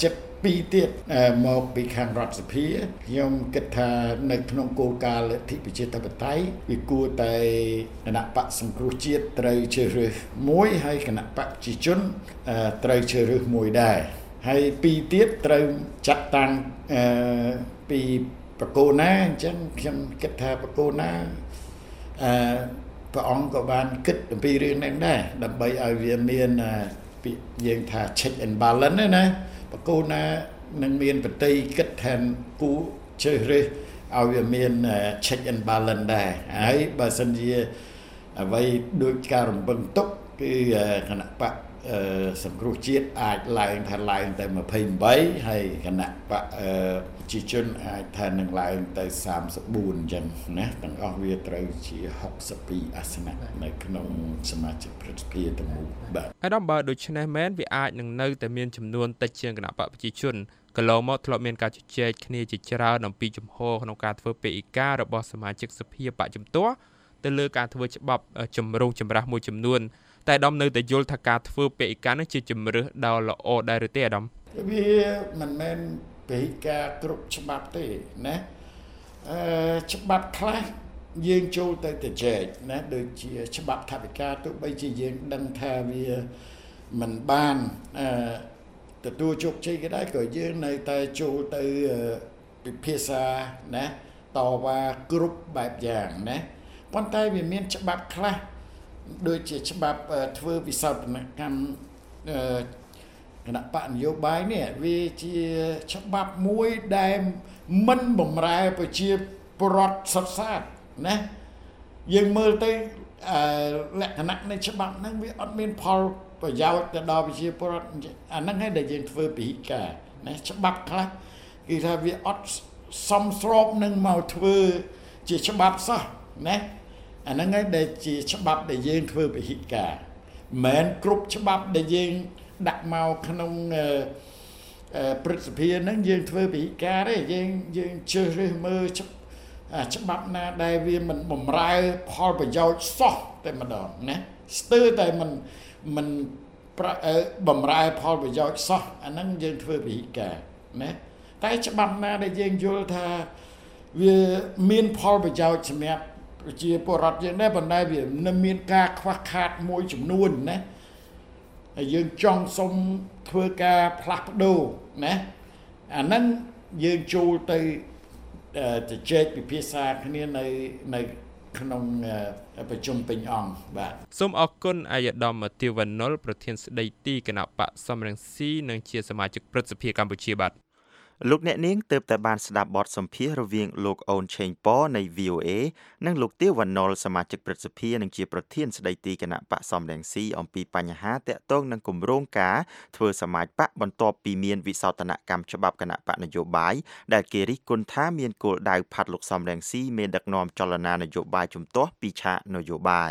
ពីរទៀតមកពីខាងរដ្ឋសភាខ្ញុំគិតថានៅក្នុងគោលការណ៍លទ្ធិប្រជាធិបតេយ្យវាគួរតែគណៈបកសង្គ្រោះជាតិត្រូវជ្រើសរើសមួយហើយគណៈបកប្រជាជនត្រូវជ្រើសរើសមួយដែរហើយពីរទៀតត្រូវចាត់តាំងពីបកគោណាអញ្ចឹងខ្ញុំគិតថាបកគោណាអឺព្រះអង្គក៏បានគិតអំពីរឿងនេះដែរដើម្បីឲ្យវាមានពាក្យយើងថា check and balance ណាបកគោណានឹងមានបតីគិតថាគូជ្រើសរើសឲ្យវាមាន check and balance ដែរហើយបើសិនជាអ្វីដូចការរំពឹងទុកគឺគណៈបកសង្គ្រោះជាតិអាចឡើងថាឡើងទៅยี่สิบแปดហើយគណៈបកប្រជាជនអាចថានឹងឡើងទៅสามสิบสี่អញ្ចឹងណាទាំងអស់វាត្រូវជាหกสิบสองអាសនៈនៅក្នុងសមាជិកព្រឹទ្ធសភាទាំងមូលបាទអាដាមបើដូច្នេះមែនវាអាចនឹងនៅតែមានចំនួនតិចជាងគណៈបកប្រជាជនកន្លងមកធ្លាប់មានការជជែកគ្នាជាច្រើនអំពីជំហរក្នុងការធ្វើពេអ៊ីការបស់សមាជិកសភាបកជំទាស់ទៅលើការធ្វើច្បាប់ចម្រុះចម្រាស់មួយចំនួនតែអាដាមនៅតែយល់ថាការធ្វើពេអ៊ីកានេះជាជំរើសដ៏ល្អដែរឬទេអាដាមវាមិនមែនពេអ៊ីកាគ្រប់ច្បាប់ទេណាអឺច្បាប់ខ្លះយើងចូលទៅទៅចែកណាដូចជាច្បាប់ថវិកាទោះបីជាយើងដឹងថាវាមិនបានអឺទទួលជោគជ័យក៏ដែរក៏យើងនៅតែចូលទៅពិភាក្សាណាតវ៉ាគ្រប់បែបយ៉ាងណាប៉ុន្តែវាមានច្បាប់ខ្លះដូចជាច្បាប់ធ្វើវិសោធនកម្មគណៈបកនយោបាយនេះវាជាច្បាប់មួយដែលមិនបំរែប្រជាពលរដ្ឋសុទ្ធសាធណាយើងមើលទៅលក្ខណៈនៃច្បាប់ហ្នឹងវាអត់មានផលប្រយោជន៍ទៅដល់ប្រជាពលរដ្ឋអាហ្នឹងហើយដែលយើងធ្វើពិហិការណាច្បាប់ខ្លះគឺថាវាអត់សមស្របនឹងមកធ្វើជាច្បាប់សោះណាអាហ្នឹងហើយដែលជាច្បាប់ដែលយើងធ្វើពិហិការមិនគ្រប់ច្បាប់ដែលយើងដាក់មកក្នុងព្រឹទ្ធសភាហ្នឹងយើងធ្វើពិហិការទេយើងយើងជ្រើសរើសមើលច្បាប់ណាដែលវាមិនបំរើផលប្រយោជន៍សោះតែម្ដងណាស្ទើរតែមិនមិនបំរើផលប្រយោជន៍សោះអាហ្នឹងយើងធ្វើពិហិការណាតែច្បាប់ណាដែលយើងយល់ថាវាមានផលប្រយោជន៍សម្រាប់ប្រជាពលរដ្ឋយើងដែរប៉ុន្តែវានឹងមានការខ្វះខាតមួយចំនួនណាហើយយើងចង់សុំធ្វើការផ្លាស់ប្ដូរណាអាហ្នឹងយើងចូលទៅជជែកពិភាក្សាគ្នានៅនៅក្នុងប្រជុំពេញអង្គបាទសូមអរគុណអាយដាមទាវណ្ណុលប្រធានស្ដីទីគណៈបកសំរងស៊ីនិងជាសមាជិកព្រឹទ្ធសភាកម្ពុជាបាទលោកអ្នកនាងទើបតែបានស្ដាប់បទសម្ភាសន៍រវាងលោកអូនឆេងប៉នៃ វី អូ เอ និងលោកទាវណ្ណុលសមាជិកព្រឹទ្ធសភានិងជាប្រធានស្ដីទីគណៈបកសំរងស៊ីអំពីបញ្ហាតាក់ទងនឹងគម្រោងការធ្វើសមាជបកបន្ទាប់ពីមានវិសោធនកម្មច្បាប់គណៈបកនយោបាយដែលគេរិះគន់ថាមានគោលដៅផាត់លោកសំរងស៊ីមានដឹកនាំចលនានយោបាយជំទាស់ពីឆាកនយោបាយ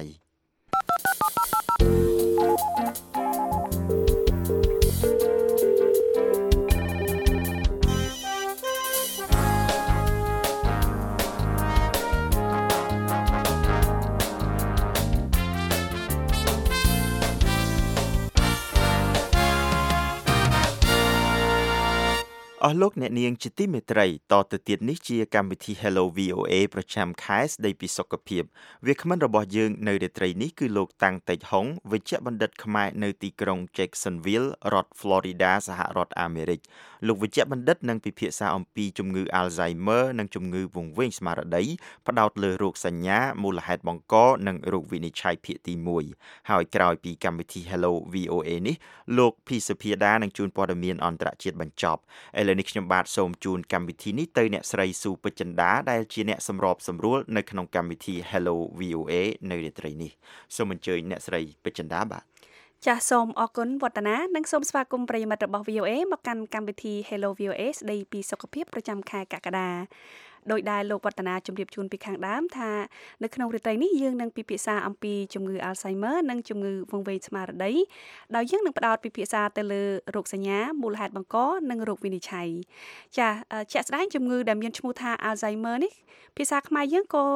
អស់លោកអ្នកនាងជាទីមេត្រីតទៅទៀតនេះជាកម្មវិធី Hello វី អូ เอ ប្រចាំខែស្ដីពីសុខភាពវាគ្មិនរបស់យើងនៅរាត្រីនេះគឺលោកតាំងតេជហុងវិជ្ជបណ្ឌិតខ្មែរនៅទីក្រុង Jacksonville រដ្ឋ Florida សហរដ្ឋអាមេរិកលោកវិជ្ជបណ្ឌិតនឹងពិភាក្សាអំពីជំងឺ Alzheimer និងជំងឺវង្វេងស្មារតីផ្ដោតលើរោគសញ្ញាមូលហេតុបង្កនិងរោគវិនិច្ឆ័យភាគទីមួយហើយក្រោយពីកម្មវិធី Hello វី អូ เอ នេះលោកភីសុភាដានឹងជួនព័ត៌មានអន្តរជាតិបញ្ចប់នេះខ្ញុំបាទសូមជូនកម្មវិធីនេះទៅអ្នកស្រីស៊ូពេជ្ជចិន្តាដែលជាអ្នកសម្របសម្រួលនៅក្នុងកម្មវិធី Hello វី អូ เอ នៅរាត្រីនេះសូមអញ្ជើញអ្នកស្រីពេជ្ជចិន្តាបាទចាសសូមអរគុណវឌ្ឍនានិងសូមស្វាគមន៍ប្រិយមិត្តរបស់ វី អូ เอ មកកាន់កម្មវិធី Hello វី អូ เอ ស្ដីពីសុខភាពប្រចាំខែកក្កដាដោយដែលលោកវឌ្ឍនាជម្រាបជូនពីខាងដើមថានៅក្នុងរាត្រីនេះយើងនឹងពិភាក្សាអំពីជំងឺ Alzheimer និងជំងឺវង្វេងស្មារតីដោយយើងនឹងផ្ដោតពិភាក្សាទៅលើរោគសញ្ញាមូលហេតុបង្កនិងរោគវិនិច្ឆ័យចាជាក់ស្ដែងជំងឺដែលមានឈ្មោះថា Alzheimer នេះភាសាខ្មែរយើងក៏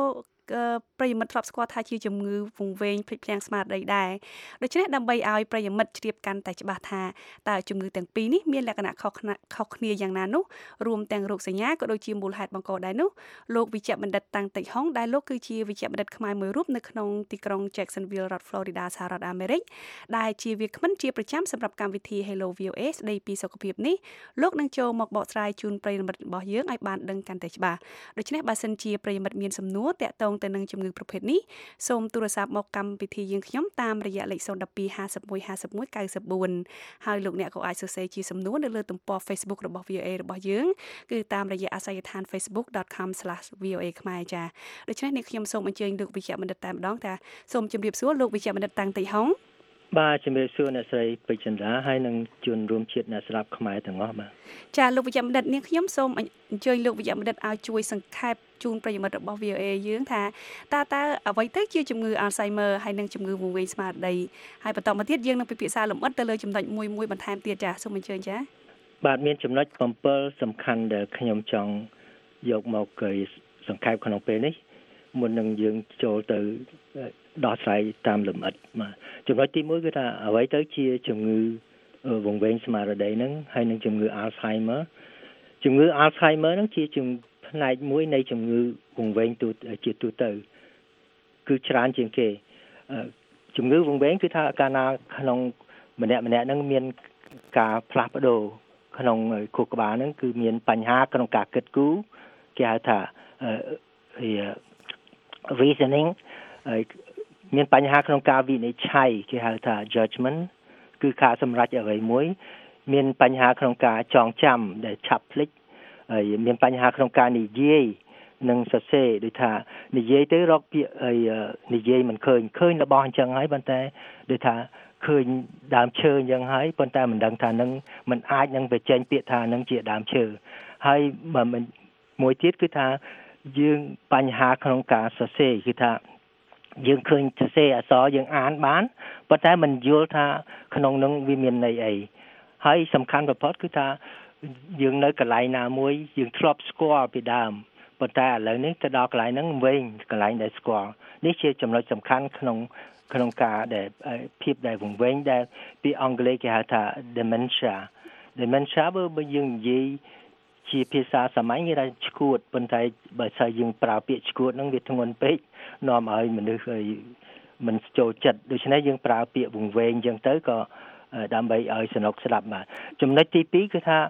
ប្រិយមិត្តធ្លាប់ស្គាល់ថាជាជំងឺវង្វេងភ្លេចភ្លាំងស្មារតីដែរដូច្នេះដើម្បីឲ្យប្រិយមិត្តជ្រាបកាន់តែច្បាស់ថាតើជំងឺទាំងពីរនេះមានលក្ខណៈខុសខុសគ្នាយ៉ាងណានោះរួមទាំងរោគសញ្ញាក៏ដូចជាមូលហេតុបង្កដែរនោះលោកវិជ្ជបណ្ឌិតតាំងតិចហុងដែលលោកគឺជាវិជ្ជបណ្ឌិតខ្មែរមួយរូបនៅក្នុងទីក្រុង Jacksonville រដ្ឋ Florida សហរដ្ឋអាមេរិកដែលជាវាគ្មិនជាប្រចាំសម្រាប់កម្មវិធី Hello វី អូ เอ ស្ដីពីសុខភាពនេះលោកនឹងចូលមកបកស្រាយជូនប្រិយមិត្តរបស់យើងឲ្យបានដឹងកាន់តែច្បាស់ដូច្នេះបើសិនជាប្រិយមិត្តមានសំណួរតាក់ទងទៅនឹងជំងឺប្រភេទនេះសូមទូរស័ព្ទមកកម្មវិធីយើងខ្ញុំតាមរយៈលេខ 012 51 51 94 ហើយលោកអ្នកក៏អាចសរសេរជាសំណួរនៅលើទំព័រ Facebook របស់ វី អូ เอ របស់យើងគឺតាមរយៈអាសយដ្ឋាន facebook dot com slash v o a ខ្មែរចាដូច្នេះនេះខ្ញុំសូមអញ្ជើញលោកវិជ្ជបណ្ឌិតតែម្ដងថាសូមជម្រាបសួរលោកវិជ្ជបណ្ឌិតតាំងតិចហុងបាទជំរាបសួរអ្នកស្រីពេជ្រចន្ទ្រាហើយនឹងជនរួមជាតិអ្នកស្ដាប់ខ្មែរទាំងអស់បាទចាលោកវិជ្ជបណ្ឌិតនាងខ្ញុំសូមអញ្ជើញលោកវិជ្ជបណ្ឌិតឲ្យជួយសង្ខេបជូនប្រិយមិត្តរបស់ វី អូ เอ យើងថាតើតើអ្វីទៅជាជំងឺ Alzheimer ហើយនិងជំងឺវង្វេងស្មារតីហើយបន្តមកទៀតយើងនឹងពិភាក្សាលម្អិតទៅលើចំណុចមួយមួយបន្ថែមទៀតចាសូមអញ្ជើញចាបាទមានចំណុចsevenសំខាន់ដែលខ្ញុំចង់យកមកសង្ខេបក្នុងពេលនេះមុននឹងយើងចូលទៅដោះស្រាយតាមលម្អិតបាទចំណុចទីoneគឺថាអ្វីទៅជាជំងឺវង្វេងស្មារតីហ្នឹងហើយនឹងជំងឺ Alzheimer ជំងឺ Alzheimer ហ្នឹងជាជំងឺផ្នែកមួយនៃជំងឺវង្វេងទូជាទូទៅគឺច្រើនជាងគេជំងឺវង្វេងគឺថាកាលណាក្នុងម្នាក់ម្នាក់ហ្នឹងមានការផ្លាស់ប្ដូរក្នុងខួរក្បាលហ្នឹងគឺមានបញ្ហាក្នុងការគិតគូរគេហៅថា reasoning មានបញ្ហាក្នុងការវិនិច្ឆ័យគេហៅថា judgment គឺការសម្រេចអ្វីមួយមានបញ្ហាក្នុងការចងចាំដែលឆាប់ភ្លេចហើយមានបញ្ហាក្នុងការនិយាយនិងសរសេរដូចថានិយាយទៅរកពាក្យនិយាយមិនឃើញឃើញរបស់អញ្ចឹងហើយប៉ុន្តែដូចថាឃើញដើមឈើអញ្ចឹងហើយប៉ុន្តែមិនដឹងថានឹងមិនអាចនឹងបញ្ចេញពាក្យថានឹងជាដើមឈើហើយមួយទៀតគឺថាយើងបញ្ហាក្នុងការសរសេរគឺថាយើងឃើញសរសេរអក្សរយើងអានបានប៉ុន្តែមិនយល់ថាក្នុងនឹងវាមានន័យអីហើយសំខាន់បំផុតគឺថាយើងនៅកន្លែងណាមួយយើងធ្លាប់ស្គាល់ពីដើមប៉ុន្តែឥឡូវនេះទៅដល់កន្លែងហ្នឹងវិញកន្លែងដែលស្គាល់នេះជាចំណុចសំខាន់ក្នុងក្នុងការដែលភាពដែលវង្វេងដែលពីអង់គ្លេសគេហៅថា dementia dementia បើយើងនិយាយជាភាសាសាមញ្ញគេថាឆ្កួតប៉ុន្តែបើស្អីយើងប្រើពាក្យឆ្កួតហ្នឹងវាធ្ងន់ពេកនាំឲ្យមនុស្សមិនចូលចិត្តដូច្នេះយើងប្រើពាក្យវង្វេងអញ្ចឹងទៅក៏ដើម្បីឲ្យសនុកស្ដាប់បាទចំណុចទីtwoគឺថា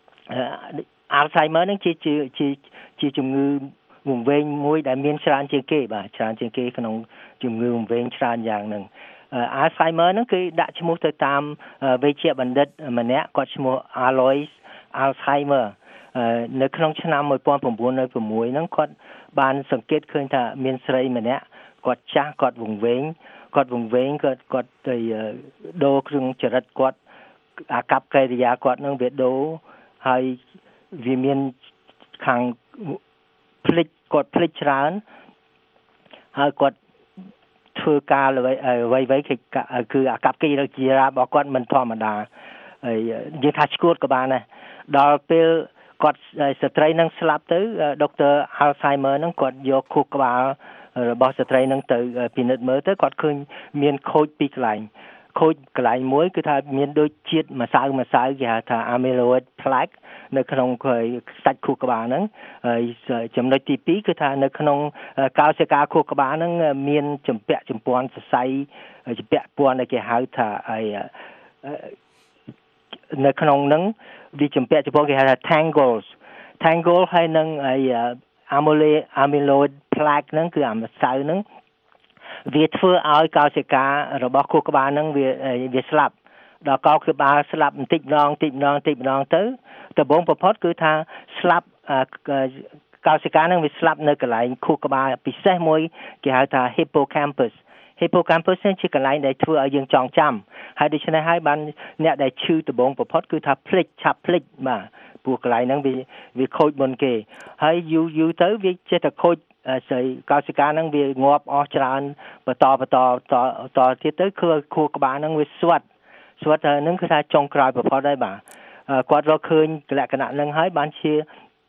Alzheimer ហ្នឹងជាជាជាជំងឺវង្វេងមួយដែលមានច្រើនជាងគេបាទច្រើនជាងគេក្នុងជំងឺវង្វេងច្រើនយ៉ាងហ្នឹង Alzheimer ហ្នឹងគឺដាក់ឈ្មោះទៅតាមវេជ្ជបណ្ឌិតម្នាក់គាត់ឈ្មោះ Alois Alzheimer នៅក្នុងឆ្នាំnineteen oh sixហ្នឹងគាត់បានសង្កេតឃើញថាមានស្រីម្នាក់គាត់ចាស់គាត់វង្វេងគាត់វង្វេងគាត់គាត់ទៅដូរគ្រឿងចរិតគាត់អាកប្បកិរិយាគាត់នឹងវាដូរហើយវាមានខាងភ្លេចគាត់ភ្លេចច្រើនហើយគាត់ធ្វើការអ្វីអ្វីគឺគឺអាកប្បកិរិយារបស់គាត់មិនធម្មតាហើយយើងថាឆ្កួតក៏បានដែរដល់ពេលគាត់ស្ត្រីនឹងស្លាប់ទៅដុកទ័រ Alzheimer នឹងគាត់យកខួរក្បាលរបស់ស្ត្រីនឹងទៅពិនិត្យមើលទៅគាត់ឃើញមានខូចពីរកន្លែងខូចកន្លែងមួយគឺថាមានដូចជាតិម្សៅម្សៅគេហៅថា amyloid plaque នៅក្នុងសាច់ខួរក្បាលហ្នឹងហើយចំណុចទីtwoគឺថានៅក្នុងកោសិកាខួរក្បាលហ្នឹងមានចម្ពាក់ចម្ពាន់សរសៃចម្ពាក់ពាន់ដែលគេហៅថាអីនៅក្នុងហ្នឹងវាចម្ពាក់ចម្ពាន់គេហៅថា tangles tangle ហើយនឹងអី amyloid amyloid plaque ហ្នឹងគឺអាម្សៅហ្នឹងវាធ្វើឲ្យកោសិការបស់ខួរក្បាលហ្នឹងវាវាស្លាប់ដល់កោសិកាស្លាប់បន្តិចម្ដងបន្តិចម្ដងបន្តិចម្ដងទៅដំបូងបំផុតគឺថាស្លាប់កោសិកាហ្នឹងវាស្លាប់នៅកន្លែងខួរក្បាលពិសេសមួយគេហៅថា hippocampus hippocampus ជាកន្លែងដែលធ្វើឲ្យយើងចងចាំហើយដូច្នេះហើយបានអ្នកដែលឈឺដំបូងបំផុតគឺថាភ្លេចឆាប់ភ្លេចបាទព្រោះកន្លែងហ្នឹងវាវាខូចមុនគេហើយយូរយូរទៅវាចេះតែខូចស្អីកោសិកាហ្នឹងវាងាប់អស់ច្រើនបន្តបន្តតទៀតទៅគឺខួរក្បាលហ្នឹងវាស្វិតស្វិតហ្នឹងគឺថាចុងក្រោយបំផុតហើយបាទគាត់រកឃើញលក្ខណៈហ្នឹងហើយបានជា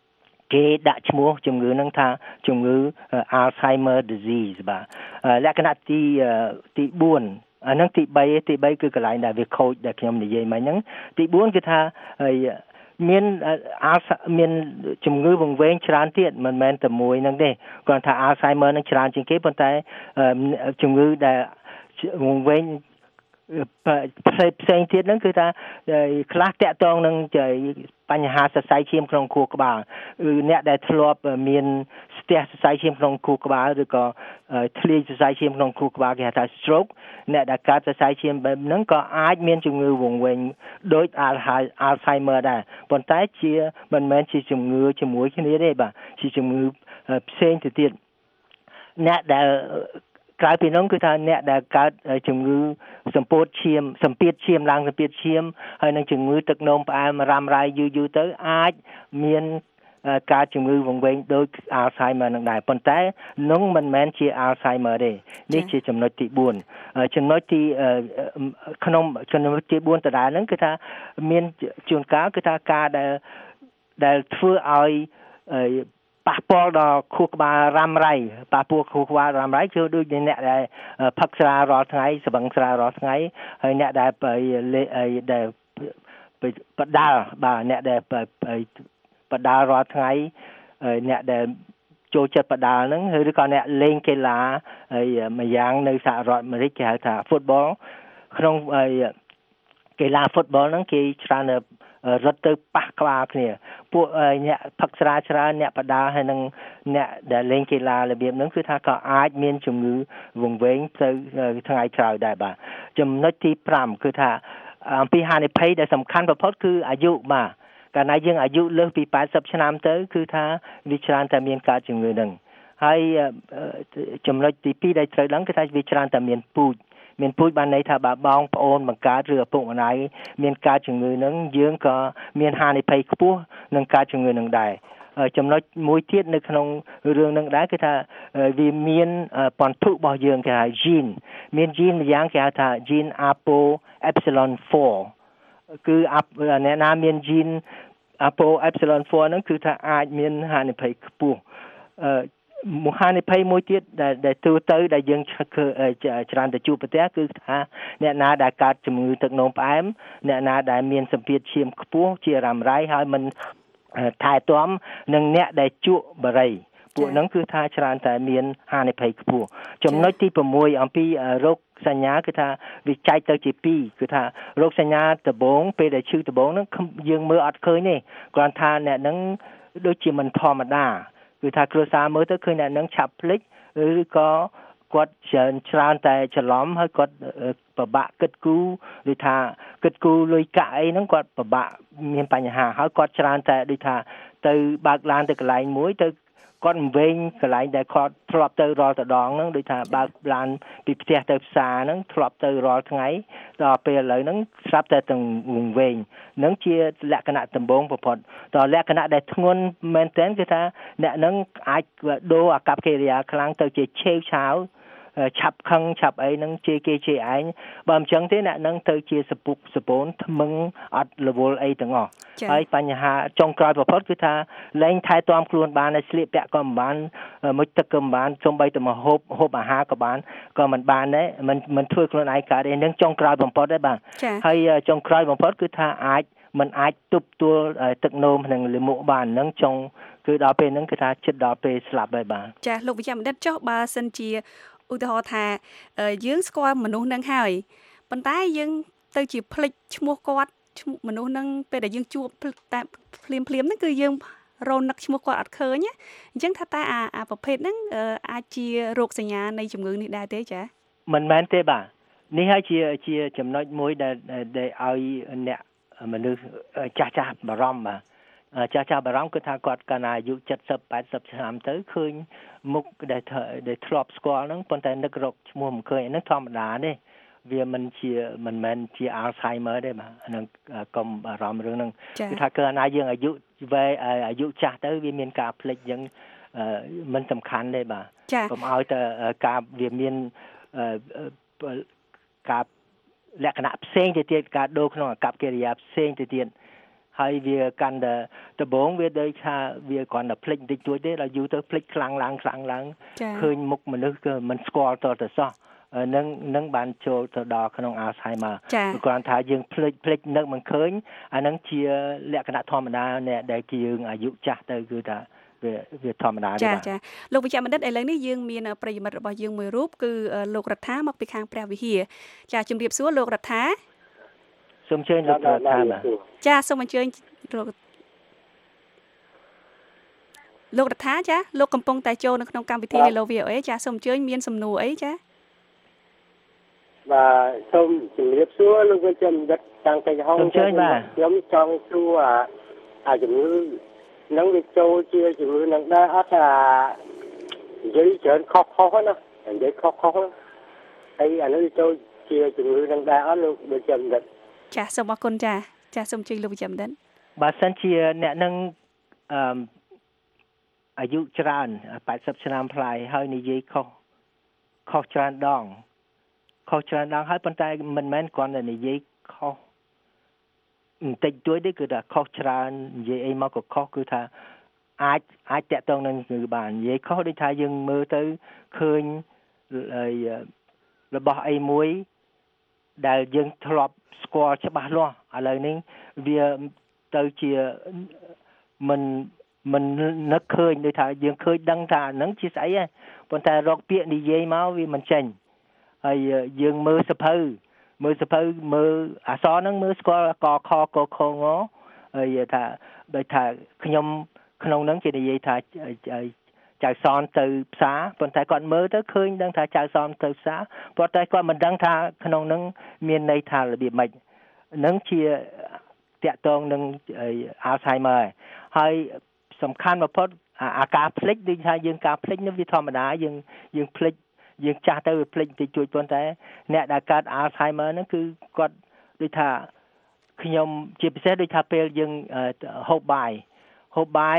គេដាក់ឈ្មោះជំងឺហ្នឹងថាជំងឺ Alzheimer disease បាទលក្ខណៈទីទីfourអាហ្នឹងទី3ទី3គឺកន្លែងដែលវាខូចដែលខ្ញុំនិយាយមិញហ្នឹងទីfourគឺថាមានមានជំងឺវង្វេងច្រើនទៀតមិនមែនតែមួយហ្នឹងទេគ្រាន់ថា Alzheimer នឹងច្រើនជាងគេប៉ុន្តែជំងឺដែលវង្វេងផ្សេងទៀតហ្នឹងគឺថាខ្លះតាក់ទងនឹងបញ្ហាសរសៃឈាមក្នុងខួរក្បាលគឺអ្នកដែលធ្លាប់មានស្ទះសរសៃឈាមក្នុងខួរក្បាលឬក៏ធ្លាយសរសៃឈាមក្នុងខួរក្បាលគេហៅថា stroke អ្នកដែលកើតសរសៃឈាមបែបហ្នឹងក៏អាចមានជំងឺវង្វេងដូច Alzheimer ដែរប៉ុន្តែជាមិនមែនជាជំងឺជាមួយគ្នាទេបាទជាជំងឺផ្សេងទៅទៀតអ្នកដែលក្រៅពីនោះគឺថាអ្នកដែលកើតជំងឺសម្ពោធឈាមសម្ពាធឈាមឡើងសម្ពាធឈាមហើយនឹងជំងឺទឹកនោមផ្អែមរ៉ាំរ៉ៃយូរយូរទៅអាចមានការជំងឺវង្វេងដូច Alzheimer នឹងដែរប៉ុន្តែនោះមិនមែនជា Alzheimer ទេនេះជាចំណុចទីfourចំណុចទីក្នុងចំណុចទីfourដដែលហ្នឹងគឺថាមានជួនកាលគឺថាការដែលដែលធ្វើឲ្យប៉ះពាល់ដល់ខួរក្បាលរ៉ាំរ៉ៃប៉ះពាល់ខួរក្បាលរ៉ាំរ៉ៃគឺដូចអ្នកដែលផឹកស្រារាល់ថ្ងៃស្បឹងស្រារាល់ថ្ងៃហើយអ្នកដែលដែលបដាល់បាទអ្នកដែលបដាល់រាល់ថ្ងៃអ្នកដែលចូលចិត្តបដាល់ហ្នឹងឬក៏អ្នកលេងកីឡាហើយម្យ៉ាងនៅសហរដ្ឋអាមេរិកគេហៅថា football ក្នុងកីឡា football ហ្នឹងគេច្រើនរត់ទៅប៉ះក្បាលគ្នាពួកអ្នកផឹកស្រាច្រើនអ្នកបដាហើយនឹងអ្នកដែលលេងកីឡារបៀបហ្នឹងគឺថាក៏អាចមានជំងឺវង្វេងទៅថ្ងៃក្រោយដែរបាទចំណុចទីfiveគឺថាអំពីហានិភ័យដែលសំខាន់បំផុតគឺអាយុបាទកាលណាយើងអាយុលើសពីeightyឆ្នាំទៅគឺថាវាច្រើនតែមានកើតជំងឺហ្នឹងហើយចំណុចទីtwoដែលត្រូវដឹងគឺថាវាច្រើនតែមានពូជមានពូជបានន័យថាបើបងប្អូនបង្កើតឬឪពុកម្ដាយមានកើតជំងឺហ្នឹងយើងក៏មានហានិភ័យខ្ពស់នឹងកើតជំងឺហ្នឹងដែរចំណុចមួយទៀតនៅក្នុងរឿងហ្នឹងដែរគឺថាវាមានពន្ធុរបស់យើងគេហៅ gene មាន gene ម្យ៉ាងគេហៅថា gene A P O epsilon four គឺអ្នកណាមាន gene A P O epsilon four ហ្នឹងគឺថាអាចមានហានិភ័យខ្ពស់មហានិភ័យមួយទៀតដែលដែលទូទៅដែលយើងច្រើនទៅជួបប្រទះគឺថាអ្នកណាដែលកើតជំងឺទឹកនោមផ្អែមអ្នកណាដែលមានសម្ពាធឈាមខ្ពស់ជារ៉ាំរ៉ៃហើយមិនថែទាំនិងអ្នកដែលជក់បារីពួកហ្នឹងគឺថាច្រើនតែមានហានិភ័យខ្ពស់ចំណុចទីsixអំពីរោគសញ្ញាគឺថាវាចែកទៅជាពីរគឺថារោគសញ្ញាដំបូងពេលដែលឈឺដំបូងហ្នឹងយើងមើលអត់ឃើញទេគ្រាន់ថាអ្នកហ្នឹងដូចជាមិនធម្មតាគឺថាគ្រួសារមើលទៅឃើញអ្នកនឹងឆាប់ភ្លេចឬក៏គាត់ច្រើនច្រើនតែច្រឡំហើយគាត់ពិបាកគិតគូរឬថាគិតគូរលុយកាក់អីហ្នឹងគាត់ពិបាកមានបញ្ហាហើយគាត់ច្រើនតែដូចថាទៅបើកឡានទៅកន្លែងមួយទៅគាត់វែងកន្លែងដែលគាត់ធ្លាប់ទៅរាល់ដងហ្នឹងដូចថាបើកឡានពីផ្ទះទៅផ្សារហ្នឹងធ្លាប់ទៅរាល់ថ្ងៃដល់ពេលឥឡូវហ្នឹងស្រាប់តែទាំងវែងហ្នឹងជាលក្ខណៈដំបូងបំផុតដល់លក្ខណៈដែលធ្ងន់មែនទែនគឺថាអ្នកហ្នឹងអាចដូរអាកប្បកិរិយាខ្លាំងទៅជាឆេវឆាវឆាប់ខឹងឆាប់អីហ្នឹងជាគេជាឯងបើមិនចឹងទេអ្នកហ្នឹងទៅជាសពុកសពូនថ្មឹងអត់រវល់អីទាំងអស់ហើយបញ្ហាចុងក្រោយបំផុតគឺថាលែងថែទាំខ្លួនបានហើយស្លៀកពាក់ក៏មិនបានមុជទឹកក៏មិនបានសូម្បីតែមកហូបហូបអាហារក៏បានក៏មិនបានដែរមិនមិនធ្វើខ្លួនឯងកើតទេនឹងចុងក្រោយបំផុតដែរបាទហើយចុងក្រោយបំផុតគឺថាអាចមិនអាចទប់ទួលទឹកនោមនិងលាមកបានហ្នឹងចុងគឺដល់ពេលហ្នឹងគឺថាជិតដល់ពេលស្លាប់ហើយបាទចាលោកវិជ្ជបណ្ឌិតចុះបើសិនជាឧទាហរណ៍ថាយើងស្គាល់មនុស្សនឹងហើយប៉ុន្តែយើងទៅជាភ្លេចឈ្មោះគាត់មនុស្សនឹងពេលដែលយើងជួបតែភ្លាមភ្លាមហ្នឹងគឺយើងរនឹកឈ្មោះគាត់អត់ឃើញអញ្ចឹងថាតែអាប្រភេទហ្នឹងអាចជារោគសញ្ញានៃជំងឺនេះដែរទេចាមិនមែនទេបាទនេះហើយជាជាចំណុចមួយដែលដែលឲ្យអ្នកមនុស្សចាស់ចាស់បារម្ភបាទចាស់ចាស់បារម្ភគឺថាគាត់កាលណាអាយុseventy eightyឆ្នាំទៅឃើញមុខដែលដែលធ្លាប់ស្គាល់ហ្នឹងប៉ុន្តែនឹករកឈ្មោះមិនឃើញហ្នឹងធម្មតាទេវាមិនជាមិនមែនជា Alzheimer ទេបាទហ្នឹងកុំបារម្ភរឿងហ្នឹងគឺថាកាលណាយើងអាយុវែងអាយុចាស់ទៅវាមានការភ្លេចយ៉ាងមិនសំខាន់ទេបាទកុំឲ្យតែការវាមានការលក្ខណៈផ្សេងទៅទៀតការដូរក្នុងអាកប្បកិរិយាផ្សេងទៅទៀតហើយវាកាន់តែដំបងវាដូចថាវាគ្រាន់តែភ្លេចបន្តិចតួចទេដល់យូរទៅភ្លេចខ្លាំងឡើងខ្លាំងឡើងឃើញមុខមនុស្សគឺមិនស្គាល់តទៅសោះនឹងនឹងបានចូលទៅដល់ក្នុង Alzheimer គ្រាន់ថាយើងភ្លេចភ្លេចនឹកមិនឃើញអានឹងជាលក្ខណៈធម្មតាអ្នកដែលយើងអាយុចាស់ទៅគឺថាវាវាធម្មតាទេបាទចាចាលោកវិជ្ជបណ្ឌិតឥឡូវនេះយើងមានប្រិយមិត្តរបស់យើងមួយរូបគឺលោករដ្ឋាមកពីខាងព្រះវិហារចាជំរាបសួរលោករដ្ឋាសូមអញ្ជើញលោករដ្ឋាបាទចាសូមអញ្ជើញលោកលោករដ្ឋាចាលោកកំពុងតែចូលនៅក្នុងកម្មវិធី Hello វី អូ เอ ចាសូមអញ្ជើញមានសំណួរអីចាបាទសូមជម្រាបសួរលោកវិជ្ជបណ្ឌិតតាំងពីហងខ្ញុំចង់សួរអាជំងឺនឹងវាចូលជាជំងឺនឹងដែរអត់ថានិយាយច្រើនខុសខុសណានិយាយខុសខុសហើយអានេះចូលជាជំងឺនឹងដែរអត់លោកវិជ្ជបណ្ឌិតចាសូមអរគុណចាចាសូមជួយលោកវិជ្ជបណ្ឌិតបើសិនជាអ្នកនឹងអឺអាយុច្រើនแปดสิบឆ្នាំប្លាយហើយនិយាយខុសខុសច្រើនដងខុសច្រើនដងហើយប៉ុន្តែមិនមែនគ្រាន់តែនិយាយខុសបន្តិចតួចទេគឺថាខុសច្រើននិយាយអីមកក៏ខុសគឺថាអាចអាចតាក់ទងនឹងគឺបាននិយាយខុសដូចថាយើងមើលទៅឃើញរបស់អីមួយដែលយើងធ្លាប់ស្គាល់ច្បាស់លាស់ឥឡូវនេះវាទៅជាមិនមិននឹកឃើញដូចថាយើងឃើញដឹងថាហ្នឹងជាស្អីហ៎ប៉ុន្តែរកពាក្យនិយាយមកវាមិនចេញហើយយើងមើលសភៅមើលសភៅមើលអក្សរហ្នឹងមើលស្គាល់កខកខងហើយថាដូចថាខ្ញុំក្នុងហ្នឹងគេនិយាយថាចៅសនទៅផ្សារប៉ុន្តែគាត់មើលទៅឃើញដឹងថាចៅសនទៅផ្សារប៉ុន្តែគាត់មិនដឹងថាក្នុងហ្នឹងមានន័យថារបៀបម៉េចហ្នឹងជាតាក់ទងនឹង Alzheimer ហើយសំខាន់បំផុតអាការភ្លេចដូចថាយើងការភ្លេចនេះវាធម្មតាយើងយើងភ្លេចយើងចាស់ទៅវាភ្លេចបន្តិចជួយប៉ុន្តែអ្នកដែលកើត Alzheimer ហ្នឹងគឺគាត់ដូចថាខ្ញុំជាពិសេសដូចថាពេលយើងហូបបាយហូបបាយ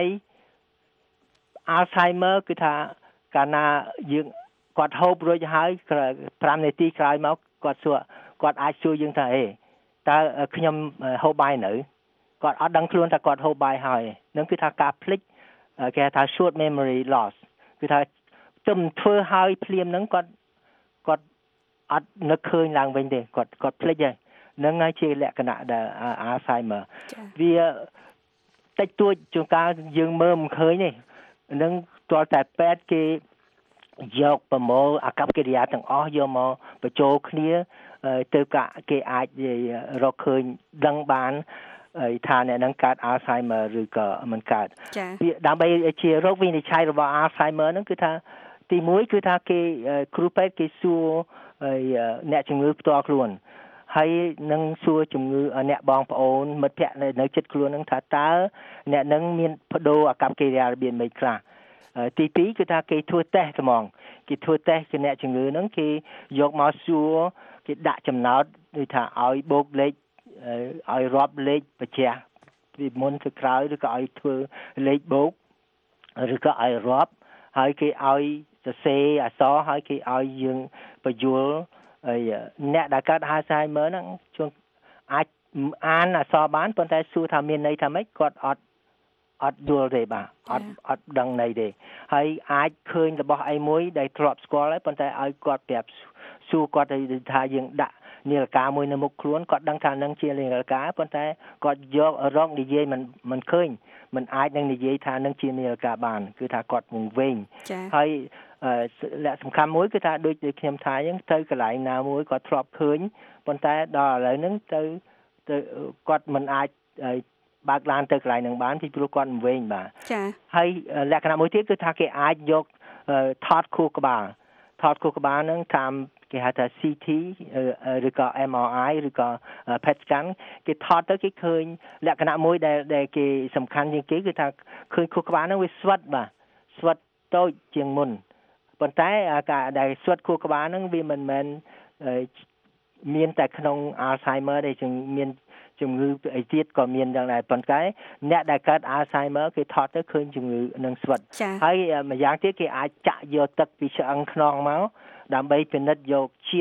Alzheimer គឺថាកាលណាយើងគាត់ហូបរួចហើយfiveនាទីក្រោយមកគាត់សួរគាត់អាចសួរយើងថាអេតើខ្ញុំហូបបាយនៅគាត់អត់ដឹងខ្លួនថាគាត់ហូបបាយហើយនឹងគឺថាការភ្លេចគេថា short memory loss គឺថាទំធ្វើហើយភ្លាមហ្នឹងគាត់គាត់អត់នឹកឃើញឡើងវិញទេគាត់គាត់ភ្លេចហើយហ្នឹងហើយជាលក្ខណៈដែល Alzheimer វាតិចតួចជួនកាលយើងមើលមិនឃើញទេហ្នឹងទាល់តែពេទ្យគេយកប្រមូលអាកប្បកិរិយាទាំងអស់យកមកបញ្ចូលគ្នាទៅគេអាចរកឃើញដឹងបានថាអ្នកនឹងកើត Alzheimer ឬក៏មិនកើតវាដើម្បីជារោគវិនិច្ឆ័យរបស់ Alzheimer ហ្នឹងគឺថាទីមួយគឺថាគេគ្រូពេទ្យគេសួរអ្នកជំងឺផ្ទាល់ខ្លួនហើយនឹងសួរជំងឺអ្នកបងប្អូនមិត្តភ័ក្តិនៅជិតខ្លួនហ្នឹងថាតើអ្នកនឹងមានបដូរអាកប្បកិរិយារបៀបម៉េចខ្លះទីពីរគឺថាគេធ្វើតេស្តហ្មងគេធ្វើតេស្តគឺអ្នកជំងឺហ្នឹងគេយកមកសួរគេដាក់ចំណោទដូចថាឲ្យបូកលេខឲ្យរាប់លេខបញ្ជាពីមុនទៅក្រោយឬក៏ឲ្យធ្វើលេខបូកឬក៏ឲ្យរាប់ហើយគេឲ្យសរសេរអក្សរហើយគេឲ្យយើងបញ្យល់ហើយអ្នកដែលកើត Alzheimer ហ្នឹងជួនអាចអានអក្សរបានប៉ុន្តែសួរថាមានន័យថាម៉េចគាត់អត់អត់យល់ទេបាទអត់អត់ដឹងន័យទេហើយអាចឃើញរបស់អីមួយដែលធ្លាប់ស្គាល់ហើយប៉ុន្តែឲ្យគាត់ប្រាប់សួរគាត់ថាយើងដាក់នាឡិកាមួយនៅមុខខ្លួនគាត់ដឹងថានឹងជានាឡិកាប៉ុន្តែគាត់យករកនិយាយមិនមិនឃើញមិនអាចនឹងនិយាយថានឹងជានាឡិកាបានគឺថាគាត់វង្វេងហើយលក្ខសំខាន់មួយគឺថាដូចខ្ញុំថាអញ្ចឹងទៅកន្លែងណាមួយគាត់ធ្លាប់ឃើញប៉ុន្តែដល់ឥឡូវហ្នឹងទៅទៅគាត់មិនអាចបើកឡានទៅកន្លែងហ្នឹងបានពីព្រោះគាត់វង្វេងបាទចា៎ហើយលក្ខណៈមួយទៀតគឺថាគេអាចយកថតខួរក្បាលថតខួរក្បាលហ្នឹងតាមគេហៅថា ซี ที ឬក៏ เอ็ม อาร์ ไอ ឬក៏ พี อี ที scan គេថតទៅគេឃើញលក្ខណៈមួយដែលដែលគេសំខាន់ជាងគេគឺថាឃើញខួរក្បាលហ្នឹងវាស្វិតបាទស្វិតតូចជាងមុនប៉ុន្តែការដែលស្វិតខួរក្បាលហ្នឹងវាមិនមែនមានតែក្នុង Alzheimer ទេជាងមានជំងឺអីទៀតក៏មានយ៉ាងដែរប៉ុន្តែអ្នកដែលកើត Alzheimer គេថតទៅឃើញជំងឺនឹងស្វិតហើយម្យ៉ាងទៀតគេអាចចាក់យកទឹកពីឆ្អឹងខ្នងមកដើម្បីពិនិត្យយកជាតិ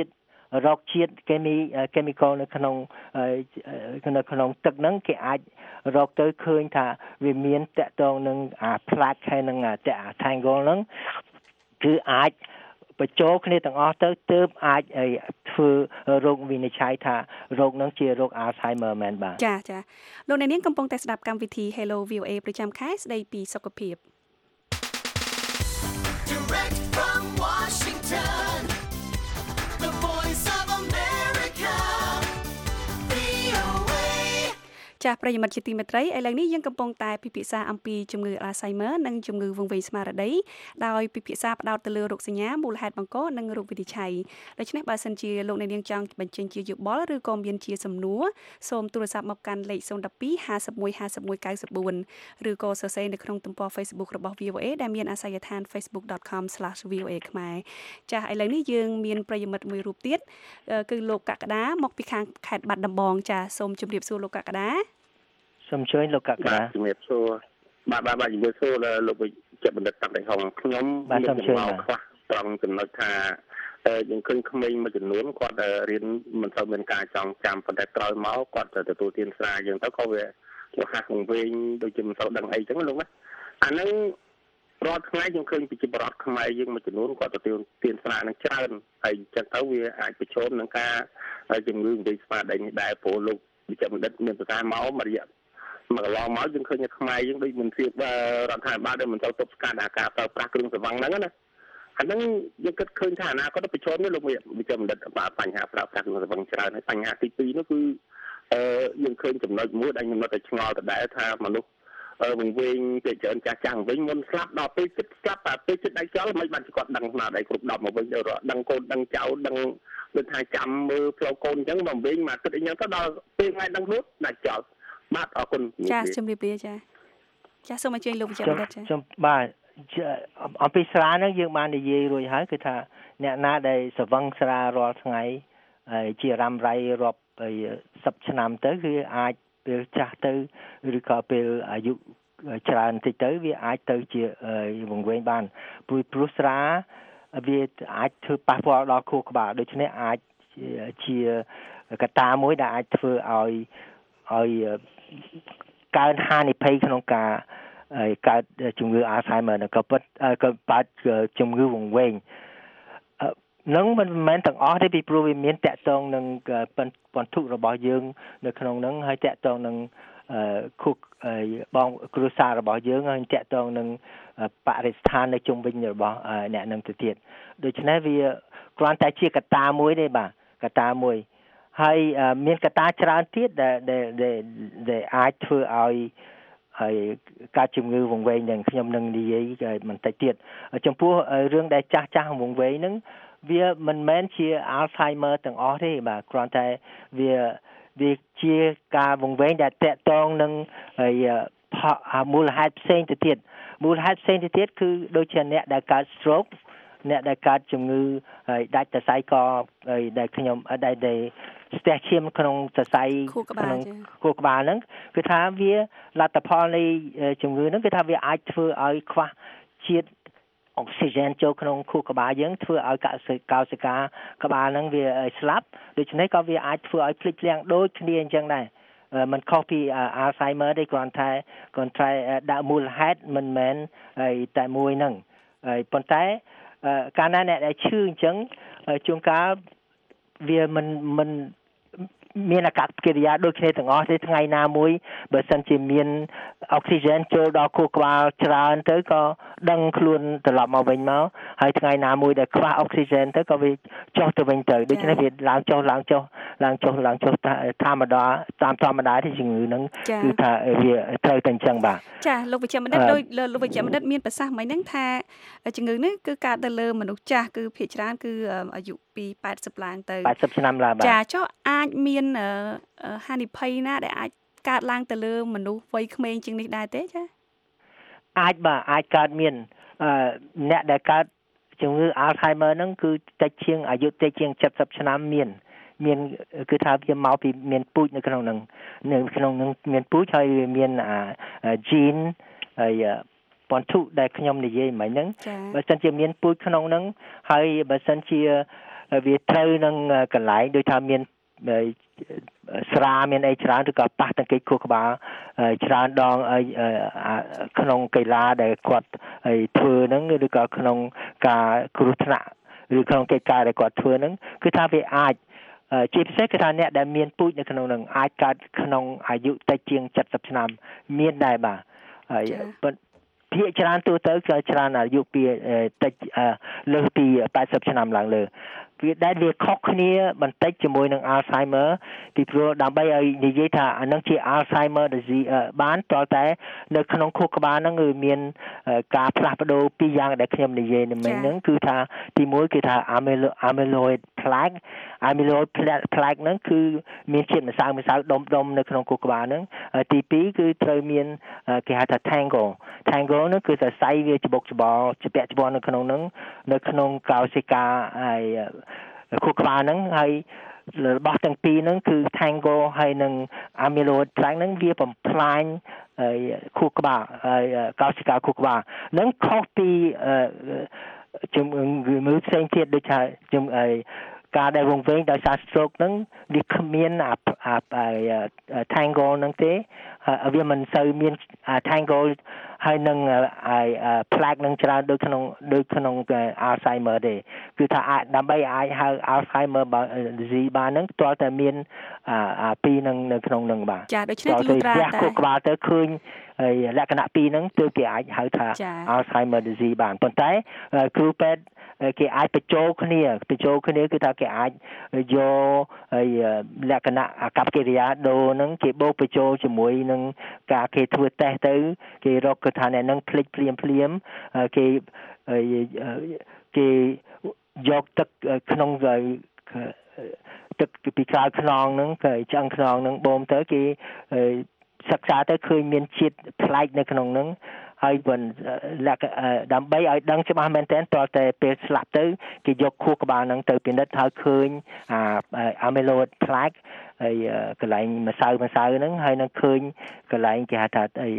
រកជាតិគេមី chemical នៅក្នុងនៅក្នុងទឹកហ្នឹងគេអាចរកទៅឃើញថាវាមានតកតងនឹងអា plaque ហើយនឹងអា tangle ហ្នឹងគឺអាចបញ្ចូលគ្នាទាំងអស់ទៅទើបអាចធ្វើរោគវិនិច្ឆ័យថារោគហ្នឹងជារោគ Alzheimer មែនបាទចាចាលោកអ្នកនាងកំពុងតែស្ដាប់កម្មវិធី Hello វី អូ เอ ប្រចាំខែស្ដីពីសុខភាព Direct from Washington The Voice of America វី អូ เอចាស់ប្រិយមិត្តជាទីមេត្រីឥឡូវនេះយើងកំពុងតែពិភាក្សាអំពីជំងឺ Alzheimer និងជំងឺវង្វេងស្មារតីដោយពិភាក្សាផ្ដោតទៅលើរោគសញ្ញាមូលហេតុបង្កនិងរោគវិនិច្ឆ័យដូច្នេះបើសិនជាលោកអ្នកនាងចង់បញ្ចេញជាយោបល់ឬក៏មានជាសំណួរសូមទូរស័ព្ទមកកាន់លេខ 012 51 51 94 ឬក៏សរសេរនៅក្នុងទំព័រ Facebook របស់ វី អូ เอ ដែលមានអាសយដ្ឋាន facebook dot com slash v o a ខ្មែរចាស់ឥឡូវនេះយើងមានប្រិយមិត្តមួយរូបទៀតគឺលោកកក្កដាមកពីខាងខេត្តបាត់ដំបងចាស់សូមជម្រាបសួរលោកកក្កដាសូមអញ្ជើញលោកកក្កដាជំរាបសួរបាទបាទបាទជំរាបសួរលោកវិជ្ជបណ្ឌិតតាំងតែហងខ្ញុំមានចំណាប់ខ្លះត្រង់ចំណុចថាយើងឃើញក្មេងមួយចំនួនគាត់រៀនមិនសូវមានការចងចាំប៉ុន្តែក្រោយមកគាត់ទៅទទួលទានស្រាអញ្ចឹងទៅក៏វាលោះហាស់វង្វេងដូចជាមិនសូវដឹងអីអញ្ចឹងលោកណាអាហ្នឹងរាល់ថ្ងៃយើងឃើញប្រជាពលរដ្ឋខ្មែរយើងមួយចំនួនគាត់ទទួលទានស្រានឹងច្រើនហើយអញ្ចឹងទៅវាអាចប្រឈមនឹងការជំងឺវង្វេងស្មារតីនេះដែរព្រោះលោកវិជ្ជបណ្ឌិតមានប្រសាសន៍មកមួយរយៈមកកន្លងមកយើងឃើញថាខ្មែរយើងដូចមិនធៀបរដ្ឋាភិបាលដែលមិនទៅទប់ស្កាត់អាការប្រើប្រាស់គ្រឿងស្រវឹងហ្នឹងណាអាហ្នឹងយើងគិតឃើញថាអនាគតប្រឈមនេះលោកវិជ្ជបណ្ឌិតបញ្ហាប្រើប្រាស់គ្រឿងស្រវឹងច្រើនហើយបញ្ហាទីពីរនោះគឺអឺយើងឃើញចំណុចមួយដែលខ្ញុំនៅតែឆ្ងល់ដដែលថាមនុស្សវង្វេងពេលច្រើនចាស់ចាស់វិញមុនស្លាប់ដល់ពេលចិត្តស្លាប់តែពេលចិត្តដាច់ចោលមិនបានគាត់ដឹងស្នាដៃគ្រប់ដប់មកវិញទៅដឹងកូនដឹងចៅដឹងដូចថាចាំមើលផ្លូវកូនអញ្ចឹងមកវិញមកគិតអីចឹងទៅដល់ពេលថ្ងៃដឹងខ្លួនដាច់ចោលបាទអរគុណចាជំរាបលាចាចាសូមអញ្ជើញលោកវិជ្ជបណ្ឌិតចាជំបាទអំពីស្រាហ្នឹងយើងបាននិយាយរួចហើយគឺថាអ្នកណាដែលស្រវឹងស្រារាល់ថ្ងៃជារ៉ាំរ៉ៃរាប់សិបឆ្នាំទៅគឺអាចពេលចាស់ទៅឬក៏ពេលអាយុច្រើនតិចទៅវាអាចទៅជាវង្វេងបានព្រោះព្រោះស្រាវាអាចធ្វើប៉ះពាល់ដល់ខួរក្បាលដូច្នេះអាចជាកត្តាមួយដែលអាចធ្វើឲ្យឲ្យកើនហានិភ័យក្នុងការកើតជំងឺ Alzheimer និងក៏ពិតក៏បាត់ជំងឺវង្វេងនឹងមិនមែនទាំងអស់ទេពីព្រោះវាមានតកតងនឹងបន្ទុករបស់យើងនៅក្នុងនឹងហើយតកតងនឹងខុសបងគ្រួសាររបស់យើងហើយតកតងនឹងបរិស្ថាននៅជុំវិញរបស់អ្នកនឹងទៅទៀតដូច្នេះវាគ្រាន់តែជាកត្តាមួយទេបាទកត្តាមួយហើយមានកត្តាច្រើនទៀតដែលដែលអាចធ្វើឲ្យហើយការជំងឺវង្វេងនឹងខ្ញុំនឹងនិយាយបន្តិចទៀតចំពោះរឿងដែលចាស់ចាស់វង្វេងហ្នឹងវាមិនមែនជា Alzheimer ទាំងអស់ទេបាទគ្រាន់តែវាវាជាការវង្វេងដែលតកតងនឹងមូលហេតុផ្សេងទៅទៀតមូលហេតុផ្សេងទៅទៀតគឺដូចជាអ្នកដែលកើត stroke អ្នកដែលកើតជំងឺដាច់សរសៃកដែលខ្ញុំដែលស្ទះឈាមក្នុងសរសៃក្នុងខួរក្បាលហ្នឹងគឺថាវាលទ្ធផលនៃជំងឺហ្នឹងគឺថាវាអាចធ្វើឲ្យខ្វះជាតិអុកស៊ីហ្សែនចូលក្នុងខួរក្បាលយើងធ្វើឲ្យកោសិកាក្បាលហ្នឹងវាស្លាប់ដូច្នេះក៏វាអាចធ្វើឲ្យភ្លេចភ្លាំងដូចគ្នាអញ្ចឹងដែរมันខុសពី Alzheimer ទេគ្រាន់តែគ្រាន់តែដាក់មូលហេតុមិនមែនតែមួយហ្នឹងហើយប៉ុន្តែកាលណាអ្នកដែលឈឺអញ្ចឹងជួនកាលវាមិនមិនមានអាកប្បកិរិយាដូចគ្នាទាំងអស់ទេថ្ងៃណាមួយបើសិនជាមានអុកស៊ីហ្សែនចូលដល់ខួរក្បាលច្រើនទៅក៏ដឹងខ្លួនត្រឡប់មកវិញមកហើយថ្ងៃណាមួយដែលខ្វះអុកស៊ីហ្សែនទៅក៏វាចុះទៅវិញទៅដូច្នេះវាឡើងចុះឡើងចុះឡើងចុះឡើងចុះធម្មតាតាមធម្មតាទេជំងឺហ្នឹងគឺថាវាត្រូវតែអញ្ចឹងបាទចាលោកវិជ្ជបណ្ឌិតដោយលោកវិជ្ជបណ្ឌិតមានប្រសាសន៍មិញហ្នឹងថាជំងឺនេះគឺកើតទៅលើមនុស្សចាស់គឺភាគច្រើនគឺអាយុពីប៉ែតសិបឡើងទៅប៉ែតសិបឆ្នាំឡើងបាទចាចុះអាចមានហានិភ័យណាដែលអាចកើតឡើងទៅលើមនុស្សវ័យក្មេងជាងនេះដែរទេចាអាចបាទអាចកើតមានអ្នកដែលកើតជំងឺ Alzheimer ហ្នឹងគឺតិចជាងអាយុតិចជាង칠십ឆ្នាំមានមានគឺថាវាមកពីមានពូជនៅក្នុងហ្នឹងនៅក្នុងហ្នឹងមានពូជហើយវាមានអា gene ហើយបន្ទុកដែលខ្ញុំនិយាយមិញហ្នឹងបើសិនជាមានពូជក្នុងហ្នឹងហើយបើសិនជាវាត្រូវនឹងកន្លែងដូចថាមានស្រាមានអីច្រើនឬក៏ប៉ះទង្គិចខួរក្បាលច្រើនដងក្នុងកីឡាដែលគាត់ធ្វើហ្នឹងឬក៏ក្នុងការគ្រោះថ្នាក់ឬក្នុងកិច្ចការដែលគាត់ធ្វើហ្នឹងគឺថាវាអាចជាពិសេសគឺថាអ្នកដែលមានពូជនៅក្នុងហ្នឹងអាចកើតក្នុងអាយុតិចជាងเจ็ดสิบឆ្នាំមានដែរបាទហើយភាគច្រើនទូទៅគឺច្រើនអាយុពីតិចលើសពីแปดสิบឆ្នាំឡើងលើវាដែលវាខុសគ្នាបន្តិចជាមួយនឹង Alzheimer ពីព្រោះដើម្បីឲ្យនិយាយថាអានឹងជា Alzheimer disease បានតើតែនៅក្នុងខួរក្បាលហ្នឹងគឺមានការផ្លាស់ប្ដូរពីរយ៉ាងដែលខ្ញុំនិយាយមិញហ្នឹងគឺថាទីមួយគឺថា amyloid plaque amyloid plaque ហ្នឹងគឺមានជាតិម្សៅម្សៅដុំដុំនៅក្នុងខួរក្បាលហ្នឹងទីពីរគឺត្រូវមានគេហៅថា tangle tangle ហ្នឹងគឺសរសៃវាច្បុកច្បល់ជាពាក់ច្បល់នៅក្នុងហ្នឹងនៅក្នុងកោសិកាហើយខួរក្បាលហ្នឹងហើយរបស់ទាំងពីរហ្នឹងគឺ tangle ហើយនឹង amyloid plaque ហ្នឹងវាបំផ្លាញខួរក្បាលហើយកោសិកាខួរក្បាលហ្នឹងខុសពីជំងឺមួយផ្សេងទៀតដូចថាជំងឺការដែលវង្វេងដោយសារ stroke ហ្នឹងវាគ្មានអា tangle ហ្នឹងទេវាមិនសូវមាន tangle ហើយនឹង plaque នឹងច្រើនដូចក្នុងដូចក្នុង Alzheimer ទេគឺថាអាចដើម្បីអាចហៅ Alzheimer disease បានហ្នឹងទាល់តែមានអាពីរនឹងនៅក្នុងនឹងបាទចាដូច្នេះលុះត្រាតែខួរក្បាលទៅឃើញលក្ខណៈពីរហ្នឹងទើបគេអាចហៅថា Alzheimer disease បានប៉ុន្តែគ្រូពេទ្យគេអាចបញ្ចូលគ្នាបញ្ចូលគ្នាគឺថាគេអាចយកលក្ខណៈអាកប្បកិរិយាដូរហ្នឹងគេបូកបញ្ចូលជាមួយនឹងការគេធ្វើតេស្តទៅគេរកគឺថាអ្នកហ្នឹងភ្លេចភ្លាមភ្លាមគេគេយកទឹកក្នុងទឹកពីក្រៅខ្នងហ្នឹងគេឆ្អឹងខ្នងហ្នឹងបូមទៅគេសិក្សាទៅឃើញមានជាតិប្លែកនៅក្នុងហ្នឹងហើយមិនដើម្បីឲ្យដឹងច្បាស់មែនទែនតើតែពេលស្លាប់ទៅគេយកខួរក្បាលហ្នឹងទៅពិនិត្យហើយឃើញអា amyloid plaque ហើយកន្លែងម្សៅម្សៅហ្នឹងហើយនឹងឃើញកន្លែងគេហៅថាអី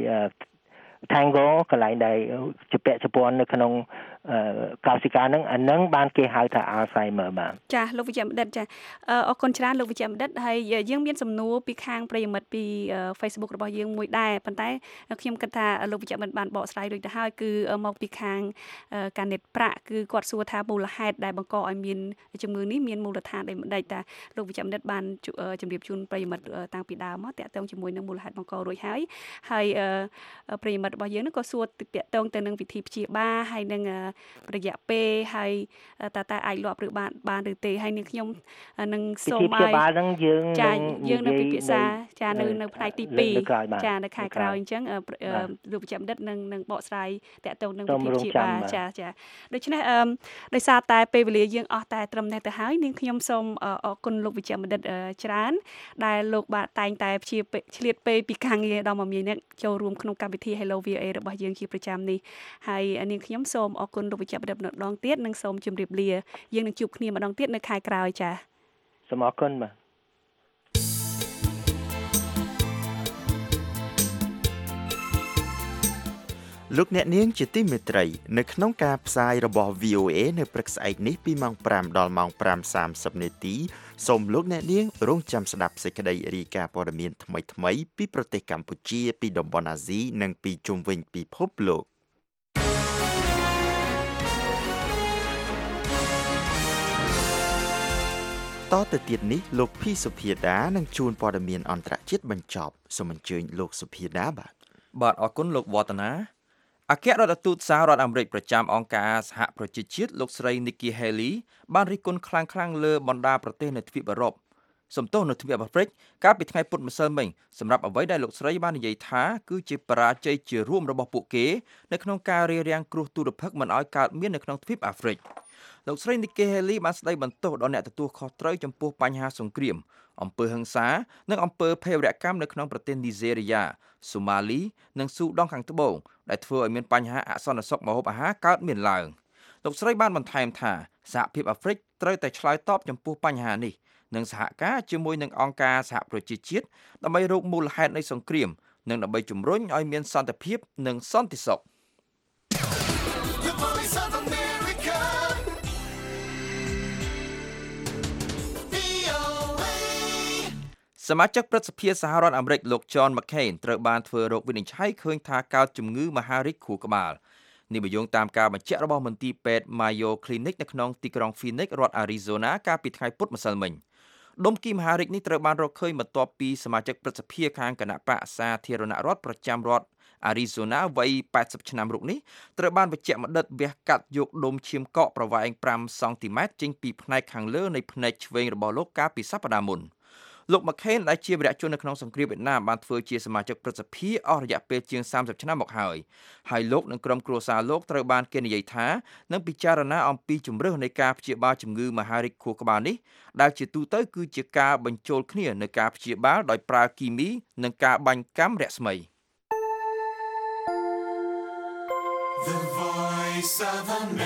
tangle កន្លែងដែលជាពាក់ជប៉ុននៅក្នុងកោសិកាហ្នឹងអាហ្នឹងបានគេហៅថា Alzheimer បាទចាលោកវិជ្ជបណ្ឌិតចាអរគុណច្រើនលោកវិជ្ជបណ្ឌិតហើយយើងមានសំណួរពីខាងប្រិយមិត្តពី Facebook របស់យើងមួយដែរប៉ុន្តែខ្ញុំគិតថាលោកវិជ្ជបណ្ឌិតបានបកស្រាយរួចទៅហើយគឺមកពីខាងការនេតប្រាក់គឺគាត់សួរថាមូលហេតុដែលបង្កឲ្យមានជំងឺនេះមានមូលដ្ឋានដូចម្ដេចតាលោកវិជ្ជបណ្ឌិតបានជម្រាបជូនប្រិយមិត្តតាំងពីដើមមកតាក់ទងជាមួយនឹងមូលហេតុបង្ករួចហើយហើយប្រិយមិត្តរបស់យើងក៏សួរតាក់ទងទៅនឹងវិធីព្យាបាលហើយនឹងរយៈពេលហើយតើតើអាចលក់ឬបានបានឬទេហើយនឹងខ្ញុំនឹងសូមឲ្យចាយើងនៅពិភាក្សាចានៅនៅផ្នែកទីពីរចានៅខែក្រោយអញ្ចឹងលោកវិជ្ជបណ្ឌិតនឹងនឹងបកស្រាយតាក់ទងនឹងវិធីព្យាបាលចាចាដូច្នេះដោយសារតែពេលវេលាយើងអស់តែត្រឹមនេះទៅហើយនាងខ្ញុំសូមអរគុណលោកវិជ្ជបណ្ឌិតច្រើនដែលលោកបាទតែងតែព្យាឆ្លៀតពេលពីការងារដល់មកមានអ្នកចូលរួមក្នុងកម្មវិធី Hello វី អូ អេ របស់យើងជាប្រចាំនេះហើយនាងខ្ញុំសូមអរគុណលោកវិជ្ជបណ្ឌិតម្ដងទៀតនិងសូមជម្រាបលាយើងនឹងជួបគ្នាម្ដងទៀតនៅខែក្រោយចា៎សូមអរគុណបាទលោកអ្នកនាងជាទីមេត្រីនៅក្នុងការផ្សាយរបស់ វី អូ អេ នៅព្រឹកស្អែកនេះពីម៉ោងប្រាំដល់ម៉ោងប្រាំសាមសិបនាទីសូមលោកអ្នកនាងរងចាំស្ដាប់សេចក្តីរាយការណ៍ព័ត៌មានថ្មីៗពីប្រទេសកម្ពុជាពីតំបន់អាស៊ីនិងពីជុំវិញពិភពលោកតទៅទៀតនេះលោកភីសុភាដានឹងជួនព័ត៌មានអន្តរជាតិបញ្ចប់សូមអញ្ជើញលោកសុភាដាបាទបាទអរគុណលោកវឌ្ឍនាអគ្គរដ្ឋទូតសហរដ្ឋអាមេរិកប្រចាំអង្គការសហប្រជាជាតិលោកស្រី Nikki Haley បានរិះគន់ខ្លាំងៗលើបណ្ដាប្រទេសនៅទ្វីបអឺរ៉ុបសំទោសនៅទ្វីបអាហ្វ្រិកកាលពីថ្ងៃពុធម្សិលមិញសម្រាប់អ្វីដែលលោកស្រីបាននិយាយថាគឺជាបរាជ័យជារួមរបស់ពួកគេនៅក្នុងការរារាំងគ្រោះទុរភិក្សមិនឲ្យកើតមាននៅក្នុងទ្វីបអាហ្វ្រិកលោកស្រី Nikki Haley បានស្ដីបន្ទោសដល់អ្នកទទួលខុសត្រូវចំពោះបញ្ហាសង្គ្រាមអំពើហិង្សានិងអំពើភេរវកម្មនៅក្នុងប្រទេសនីហ្សេរីយ៉ាសូម៉ាលីនិងស៊ូដង់ខាងត្បូងដែលធ្វើឲ្យមានបញ្ហាអសន្តិសុខម្ហូបអាហារកើតមានឡើងលោកស្រីបានបន្ថែមថាសហភាពអាហ្វ្រិកត្រូវតែឆ្លើយតបចំពោះបញ្ហានេះនិងសហការជាមួយនឹងអង្គការសហប្រជាជាតិដើម្បីរកមូលហេតុនៃសង្គ្រាមនិងដើម្បីជំរុញឲ្យមានសន្តិភាពនិងសន្តិសុខសមាជិកព្រឹទ្ធសភាសហរដ្ឋអាមេរិកលោក John McCain ត្រូវបានធ្វើរោគវិនិច្ឆ័យឃើញថាកើតជំងឺមហារីកខួរក្បាលនេះបញ្យងតាមការបញ្ជាក់របស់មន្ទីរពេទ្យ Mayo Clinic នៅក្នុងទីក្រុង Phoenix រដ្ឋ Arizona កាលពីថ្ងៃពុធម្សិលមិញដុំគីមហារីកនេះត្រូវបានរកឃើញបន្ទាប់ពីសមាជិកព្រឹទ្ធសភាខាងគណៈបកសាធារណរដ្ឋប្រចាំរដ្ឋ Arizona វ័យแปดสิบឆ្នាំរូបនេះត្រូវបានបញ្ជាក់មដិតវះកាត់យកដុំឈាមកកប្រវែងfiveសង់ទីម៉ែត្រចេញពីផ្នែកខាងលើនៃភ្នែកឆ្វេងរបស់លោកកាលពីសប្តាហ៍មុនលោក McCain ដែលជាវីរៈជននៅក្នុងសង្គ្រាមវៀតណាមបានធ្វើជាសមាជិកព្រឹទ្ធសភាអស់រយៈពេលជាងសាមសិបឆ្នាំមកហើយហើយលោកនិងក្រុមគ្រួសារលោកត្រូវបានគេនិយាយថានឹងពិចារណាអំពីជំរឿននៃការព្យាបាលជំងឺមហារីកខួរក្បាលនេះដែលជាទូទៅគឺជាការបញ្ចូលគ្នានៃការព្យាបាលដោយប្រើគីមីនិងការបាញ់កាំរស្មី The Voice of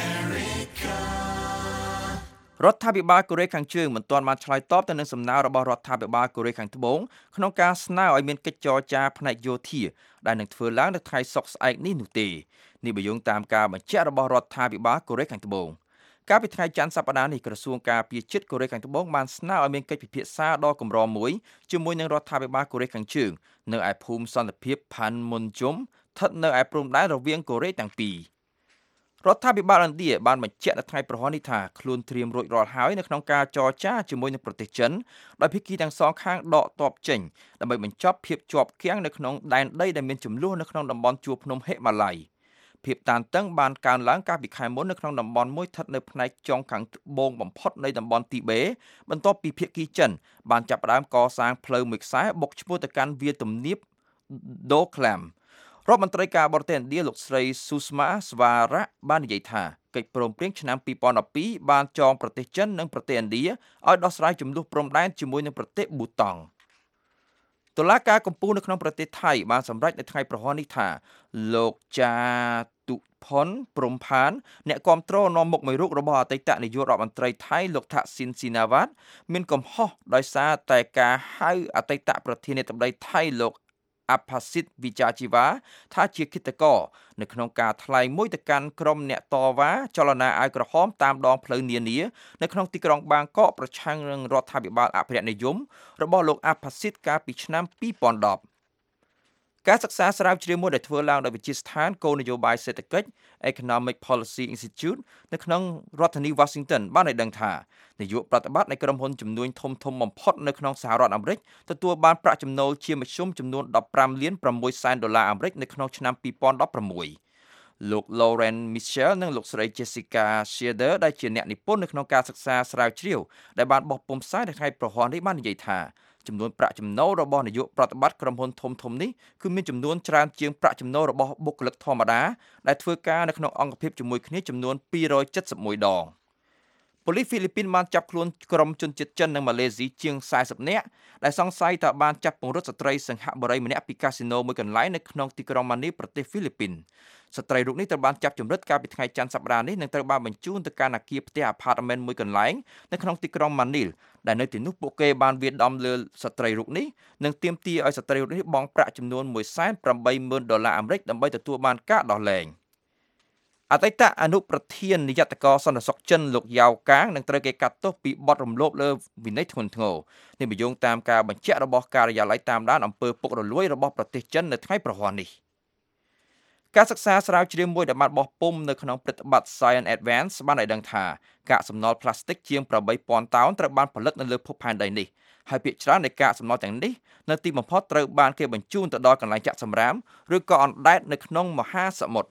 America រដ្ឋាភិបាលកូរ៉េខាងជើងមិនទាន់បានឆ្លើយតបទៅនឹងសំណើរបស់រដ្ឋាភិបាលកូរ៉េខាងត្បូងក្នុងការស្នើឲ្យមានកិច្ចចរចាផ្នែកយោធាដែលនឹងធ្វើឡើងនៅថ្ងៃសុក្រស្អែកនេះនោះទេនេះបញ្យងតាមការបញ្ជាក់របស់រដ្ឋាភិបាលកូរ៉េខាងត្បូងកាលពីថ្ងៃច័ន្ទសប្តាហ៍នេះក្រសួងការពារជាតិកូរ៉េខាងត្បូងបានស្នើឲ្យមានកិច្ចពិភាក្សាដ៏កម្រមួយជាមួយនឹងរដ្ឋាភិបាលកូរ៉េខាងជើងនៅឯភូមិសន្តិភាព Panmunjom ស្ថិតនៅឯព្រំដែនរវាងកូរ៉េទាំងពីររដ្ឋាភិបាលឥណ្ឌាបានបញ្ជាក់នៅថ្ងៃប្រហ័ននេះថាខ្លួនត្រៀមរួចរាល់ហើយនៅក្នុងការចរចាជាមួយនឹងប្រទេសចិនដោយភាគីទាំងសងខាងដកទ័ពចេញដើម្បីបញ្ចប់ភាពជាប់គាំងនៅក្នុងដែនដីដែលមានចំនួននៅក្នុងតំបន់ជួរភ្នំហិមាល័យភាពតានតឹងបានកើនឡើងកាលពីខែមុននៅក្នុងតំបន់មួយស្ថិតនៅផ្នែកចុងខាងត្បូងបំផុតនៃតំបន់ទីបេបន្ទាប់ពីភាគីចិនបានចាប់ផ្ដើមកសាងផ្លូវមួយខ្សែបុកឆ្ពោះទៅកាន់វាលទំនាបដូក្លាមរដ្ឋមន្ត្រីការបរទេសឥណ្ឌាលោកស្រី Sushma Swaraj បាននិយាយថាកិច្ចព្រមព្រៀងឆ្នាំពីរពាន់ដប់ពីរបានចងប្រទេសចិននិងប្រទេសឥណ្ឌាឲ្យដោះស្រាយចំនួនព្រំដែនជាមួយនឹងប្រទេសប៊ូតង់តុលាការកំពូលនៅក្នុងប្រទេសថៃបានសម្រេចនៅថ្ងៃប្រហ័ននេះថាលោកចាតុផុនព្រំផានអ្នកគាំទ្រនាំមុខមួយរូបរបស់អតីតនាយករដ្ឋមន្ត្រីថៃលោកថាក់ស៊ីនស៊ីណាវ៉ាតមានកំហុសដោយសារតែការហៅអតីតប្រធានាធិបតីថៃលោកអភិសិទ្ធវិជាជីវ៉ាថាជាគិតករនៅក្នុងការថ្លែងមួយទៅកាន់ក្រុមអ្នកតវ៉ាចលនាអាវក្រហមតាមដងផ្លូវនានានៅក្នុងទីក្រុងបាងកកប្រឆាំងនឹងរដ្ឋាភិបាលអភិរក្សនិយមរបស់លោកអភិសិទ្ធកាលពីឆ្នាំពីរពាន់ដប់ការសិក្សាស្រាវជ្រាវមួយដែលធ្វើឡើងដោយវិទ្យាស្ថានគោលនយោបាយសេដ្ឋកិច្ច Economic Policy Institute នៅក្នុងរដ្ឋធានី Washington បានឲ្យដឹងថានាយកប្រតិបត្តិនៃក្រុមហ៊ុនចំនួនធំធំបំផុតនៅក្នុងសហរដ្ឋអាមេរិកទទួលបានប្រាក់ចំណូលជាមធ្យមចំនួន15លាន6សែនដុល្លារអាមេរិកនៅក្នុងឆ្នាំពីរពាន់ដប់ប្រាំមួយលោក Lauren Mitchell និងលោកស្រី Jessica Schroeder ដែលជាអ្នកនិពន្ធនៅក្នុងការសិក្សាស្រាវជ្រាវដែលបានបោះពុម្ពផ្សាយនៅថ្ងៃប្រហ័ននេះបាននិយាយថាចំនួនប្រាក់ចំណូលរបស់នាយកប្រតិបត្តិក្រុមហ៊ុនធំធំនេះគឺមានចំនួនច្រើនជាងប្រាក់ចំណូលរបស់បុគ្គលិកធម្មតាដែលធ្វើការនៅក្នុងអង្គភាពជាមួយគ្នាចំនួនពីររយចិតសិបមួយដងប៉ូលីសហ្វីលីពីនបានចាប់ខ្លួនក្រុមជនជាតិចិននិងម៉ាឡេស៊ីជាងសែសិបនាក់ដែលសង្ស័យថាបានចាប់ពង្រត់ស្ត្រីសង្ហបុរីម្នាក់ពីកាស៊ីណូមួយកន្លែងនៅក្នុងទីក្រុងម៉ានីប្រទេសហ្វីលីពីនស្ត្រីរូបនេះត្រូវបានចាប់ជំរិតកាលពីថ្ងៃច័ន្ទសប្តាហ៍នេះនិងត្រូវបានបញ្ជូនទៅកាន់អគារផ្ទះអាផាតមែនមួយកន្លែងនៅក្នុងទីក្រុងម៉ានីលដែលនៅទីនោះពួកគេបានវាយដំលើស្ត្រីរូបនេះនិងទាមទារឲ្យស្ត្រីរូបនេះបង់ប្រាក់ចំនួនមួយសែនប្រាំបីម៉ឺនដុល្លារអាមេរិកដើម្បីទទួលបានការដោះលែងអតីតអនុប្រធាននាយកសន្តិសុខចិនលោកយ៉ាវកាងនឹងត្រូវគេកាត់ទោសពីបទរំលោភលើវិន័យធ្ងន់ធ្ងរនេះបញ្យងតាមការបញ្ជាក់របស់ការិយាល័យតាមដានអំពើពុករលួយរបស់ប្រទេសចិននៅថ្ងៃប្រហ័ននេះការសិក្សាស្រាវជ្រាវមួយដែលបានបោះពុម្ពនៅក្នុងព្រឹត្តិបទ Science Advance បានឲ្យដឹងថាកាកសំណល់ផ្លាស្ទិកជាងប្រាំបីពាន់តោនត្រូវបានផលិតនៅលើភពផែនដីនេះហើយភាគច្រើននៃកាកសំណល់ទាំងនេះនៅទីបំផុតត្រូវបានគេបញ្ជូនទៅដល់កន្លែងចាក់សម្រាមឬក៏អណ្ដែតនៅក្នុងមហាសមុទ្រ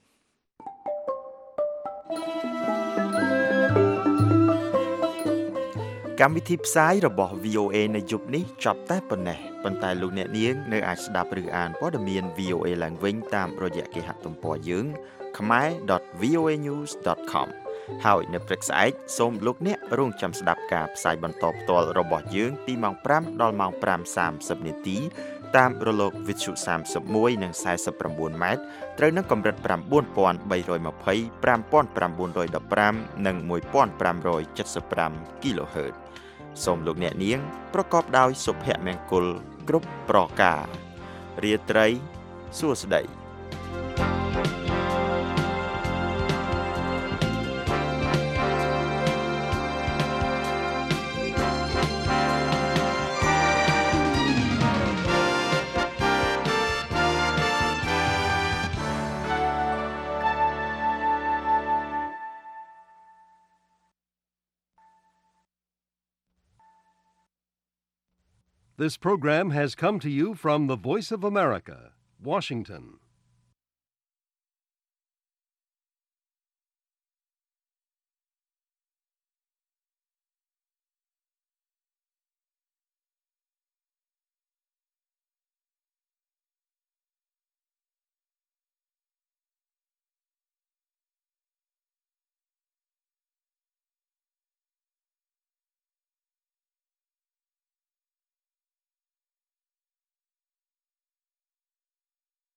កម្មវិធីផ្សាយរបស់ វី អូ เอ នៅយប់នេះចប់តែប៉ុណ្ណេះប៉ុន្តែលោកអ្នកនាងនៅអាចស្ដាប់ឬអានព័ត៌មាន វី អូ เอ ឡើងវិញតាមរយៈគេហទំព័រយើង khmer dot v o a news dot com ហើយនៅព្រឹកស្អែកសូមលោកអ្នករងចាំស្ដាប់ការផ្សាយបន្តផ្ទាល់របស់យើងពីម៉ោងប្រាំដល់ម៉ោងប្រាំសាមសិបនាទីតាមរលកវិទ្យុសាមសិបមួយនិងសែសិប៩ម៉ែត្រត្រូវនឹងកម្រិត៩ពាន់បីរយยี่สิบ ៥ពាន់៩១៥ និងmột nghìn năm trăm bảy mươi lăm គីឡូហឺតសូមលោកអ្នកនាងប្រកបដោយសុភមង្គលគ្រប់ប្រការរាត្រីសួស្តី This program has come to you from the Voice of America, Washington.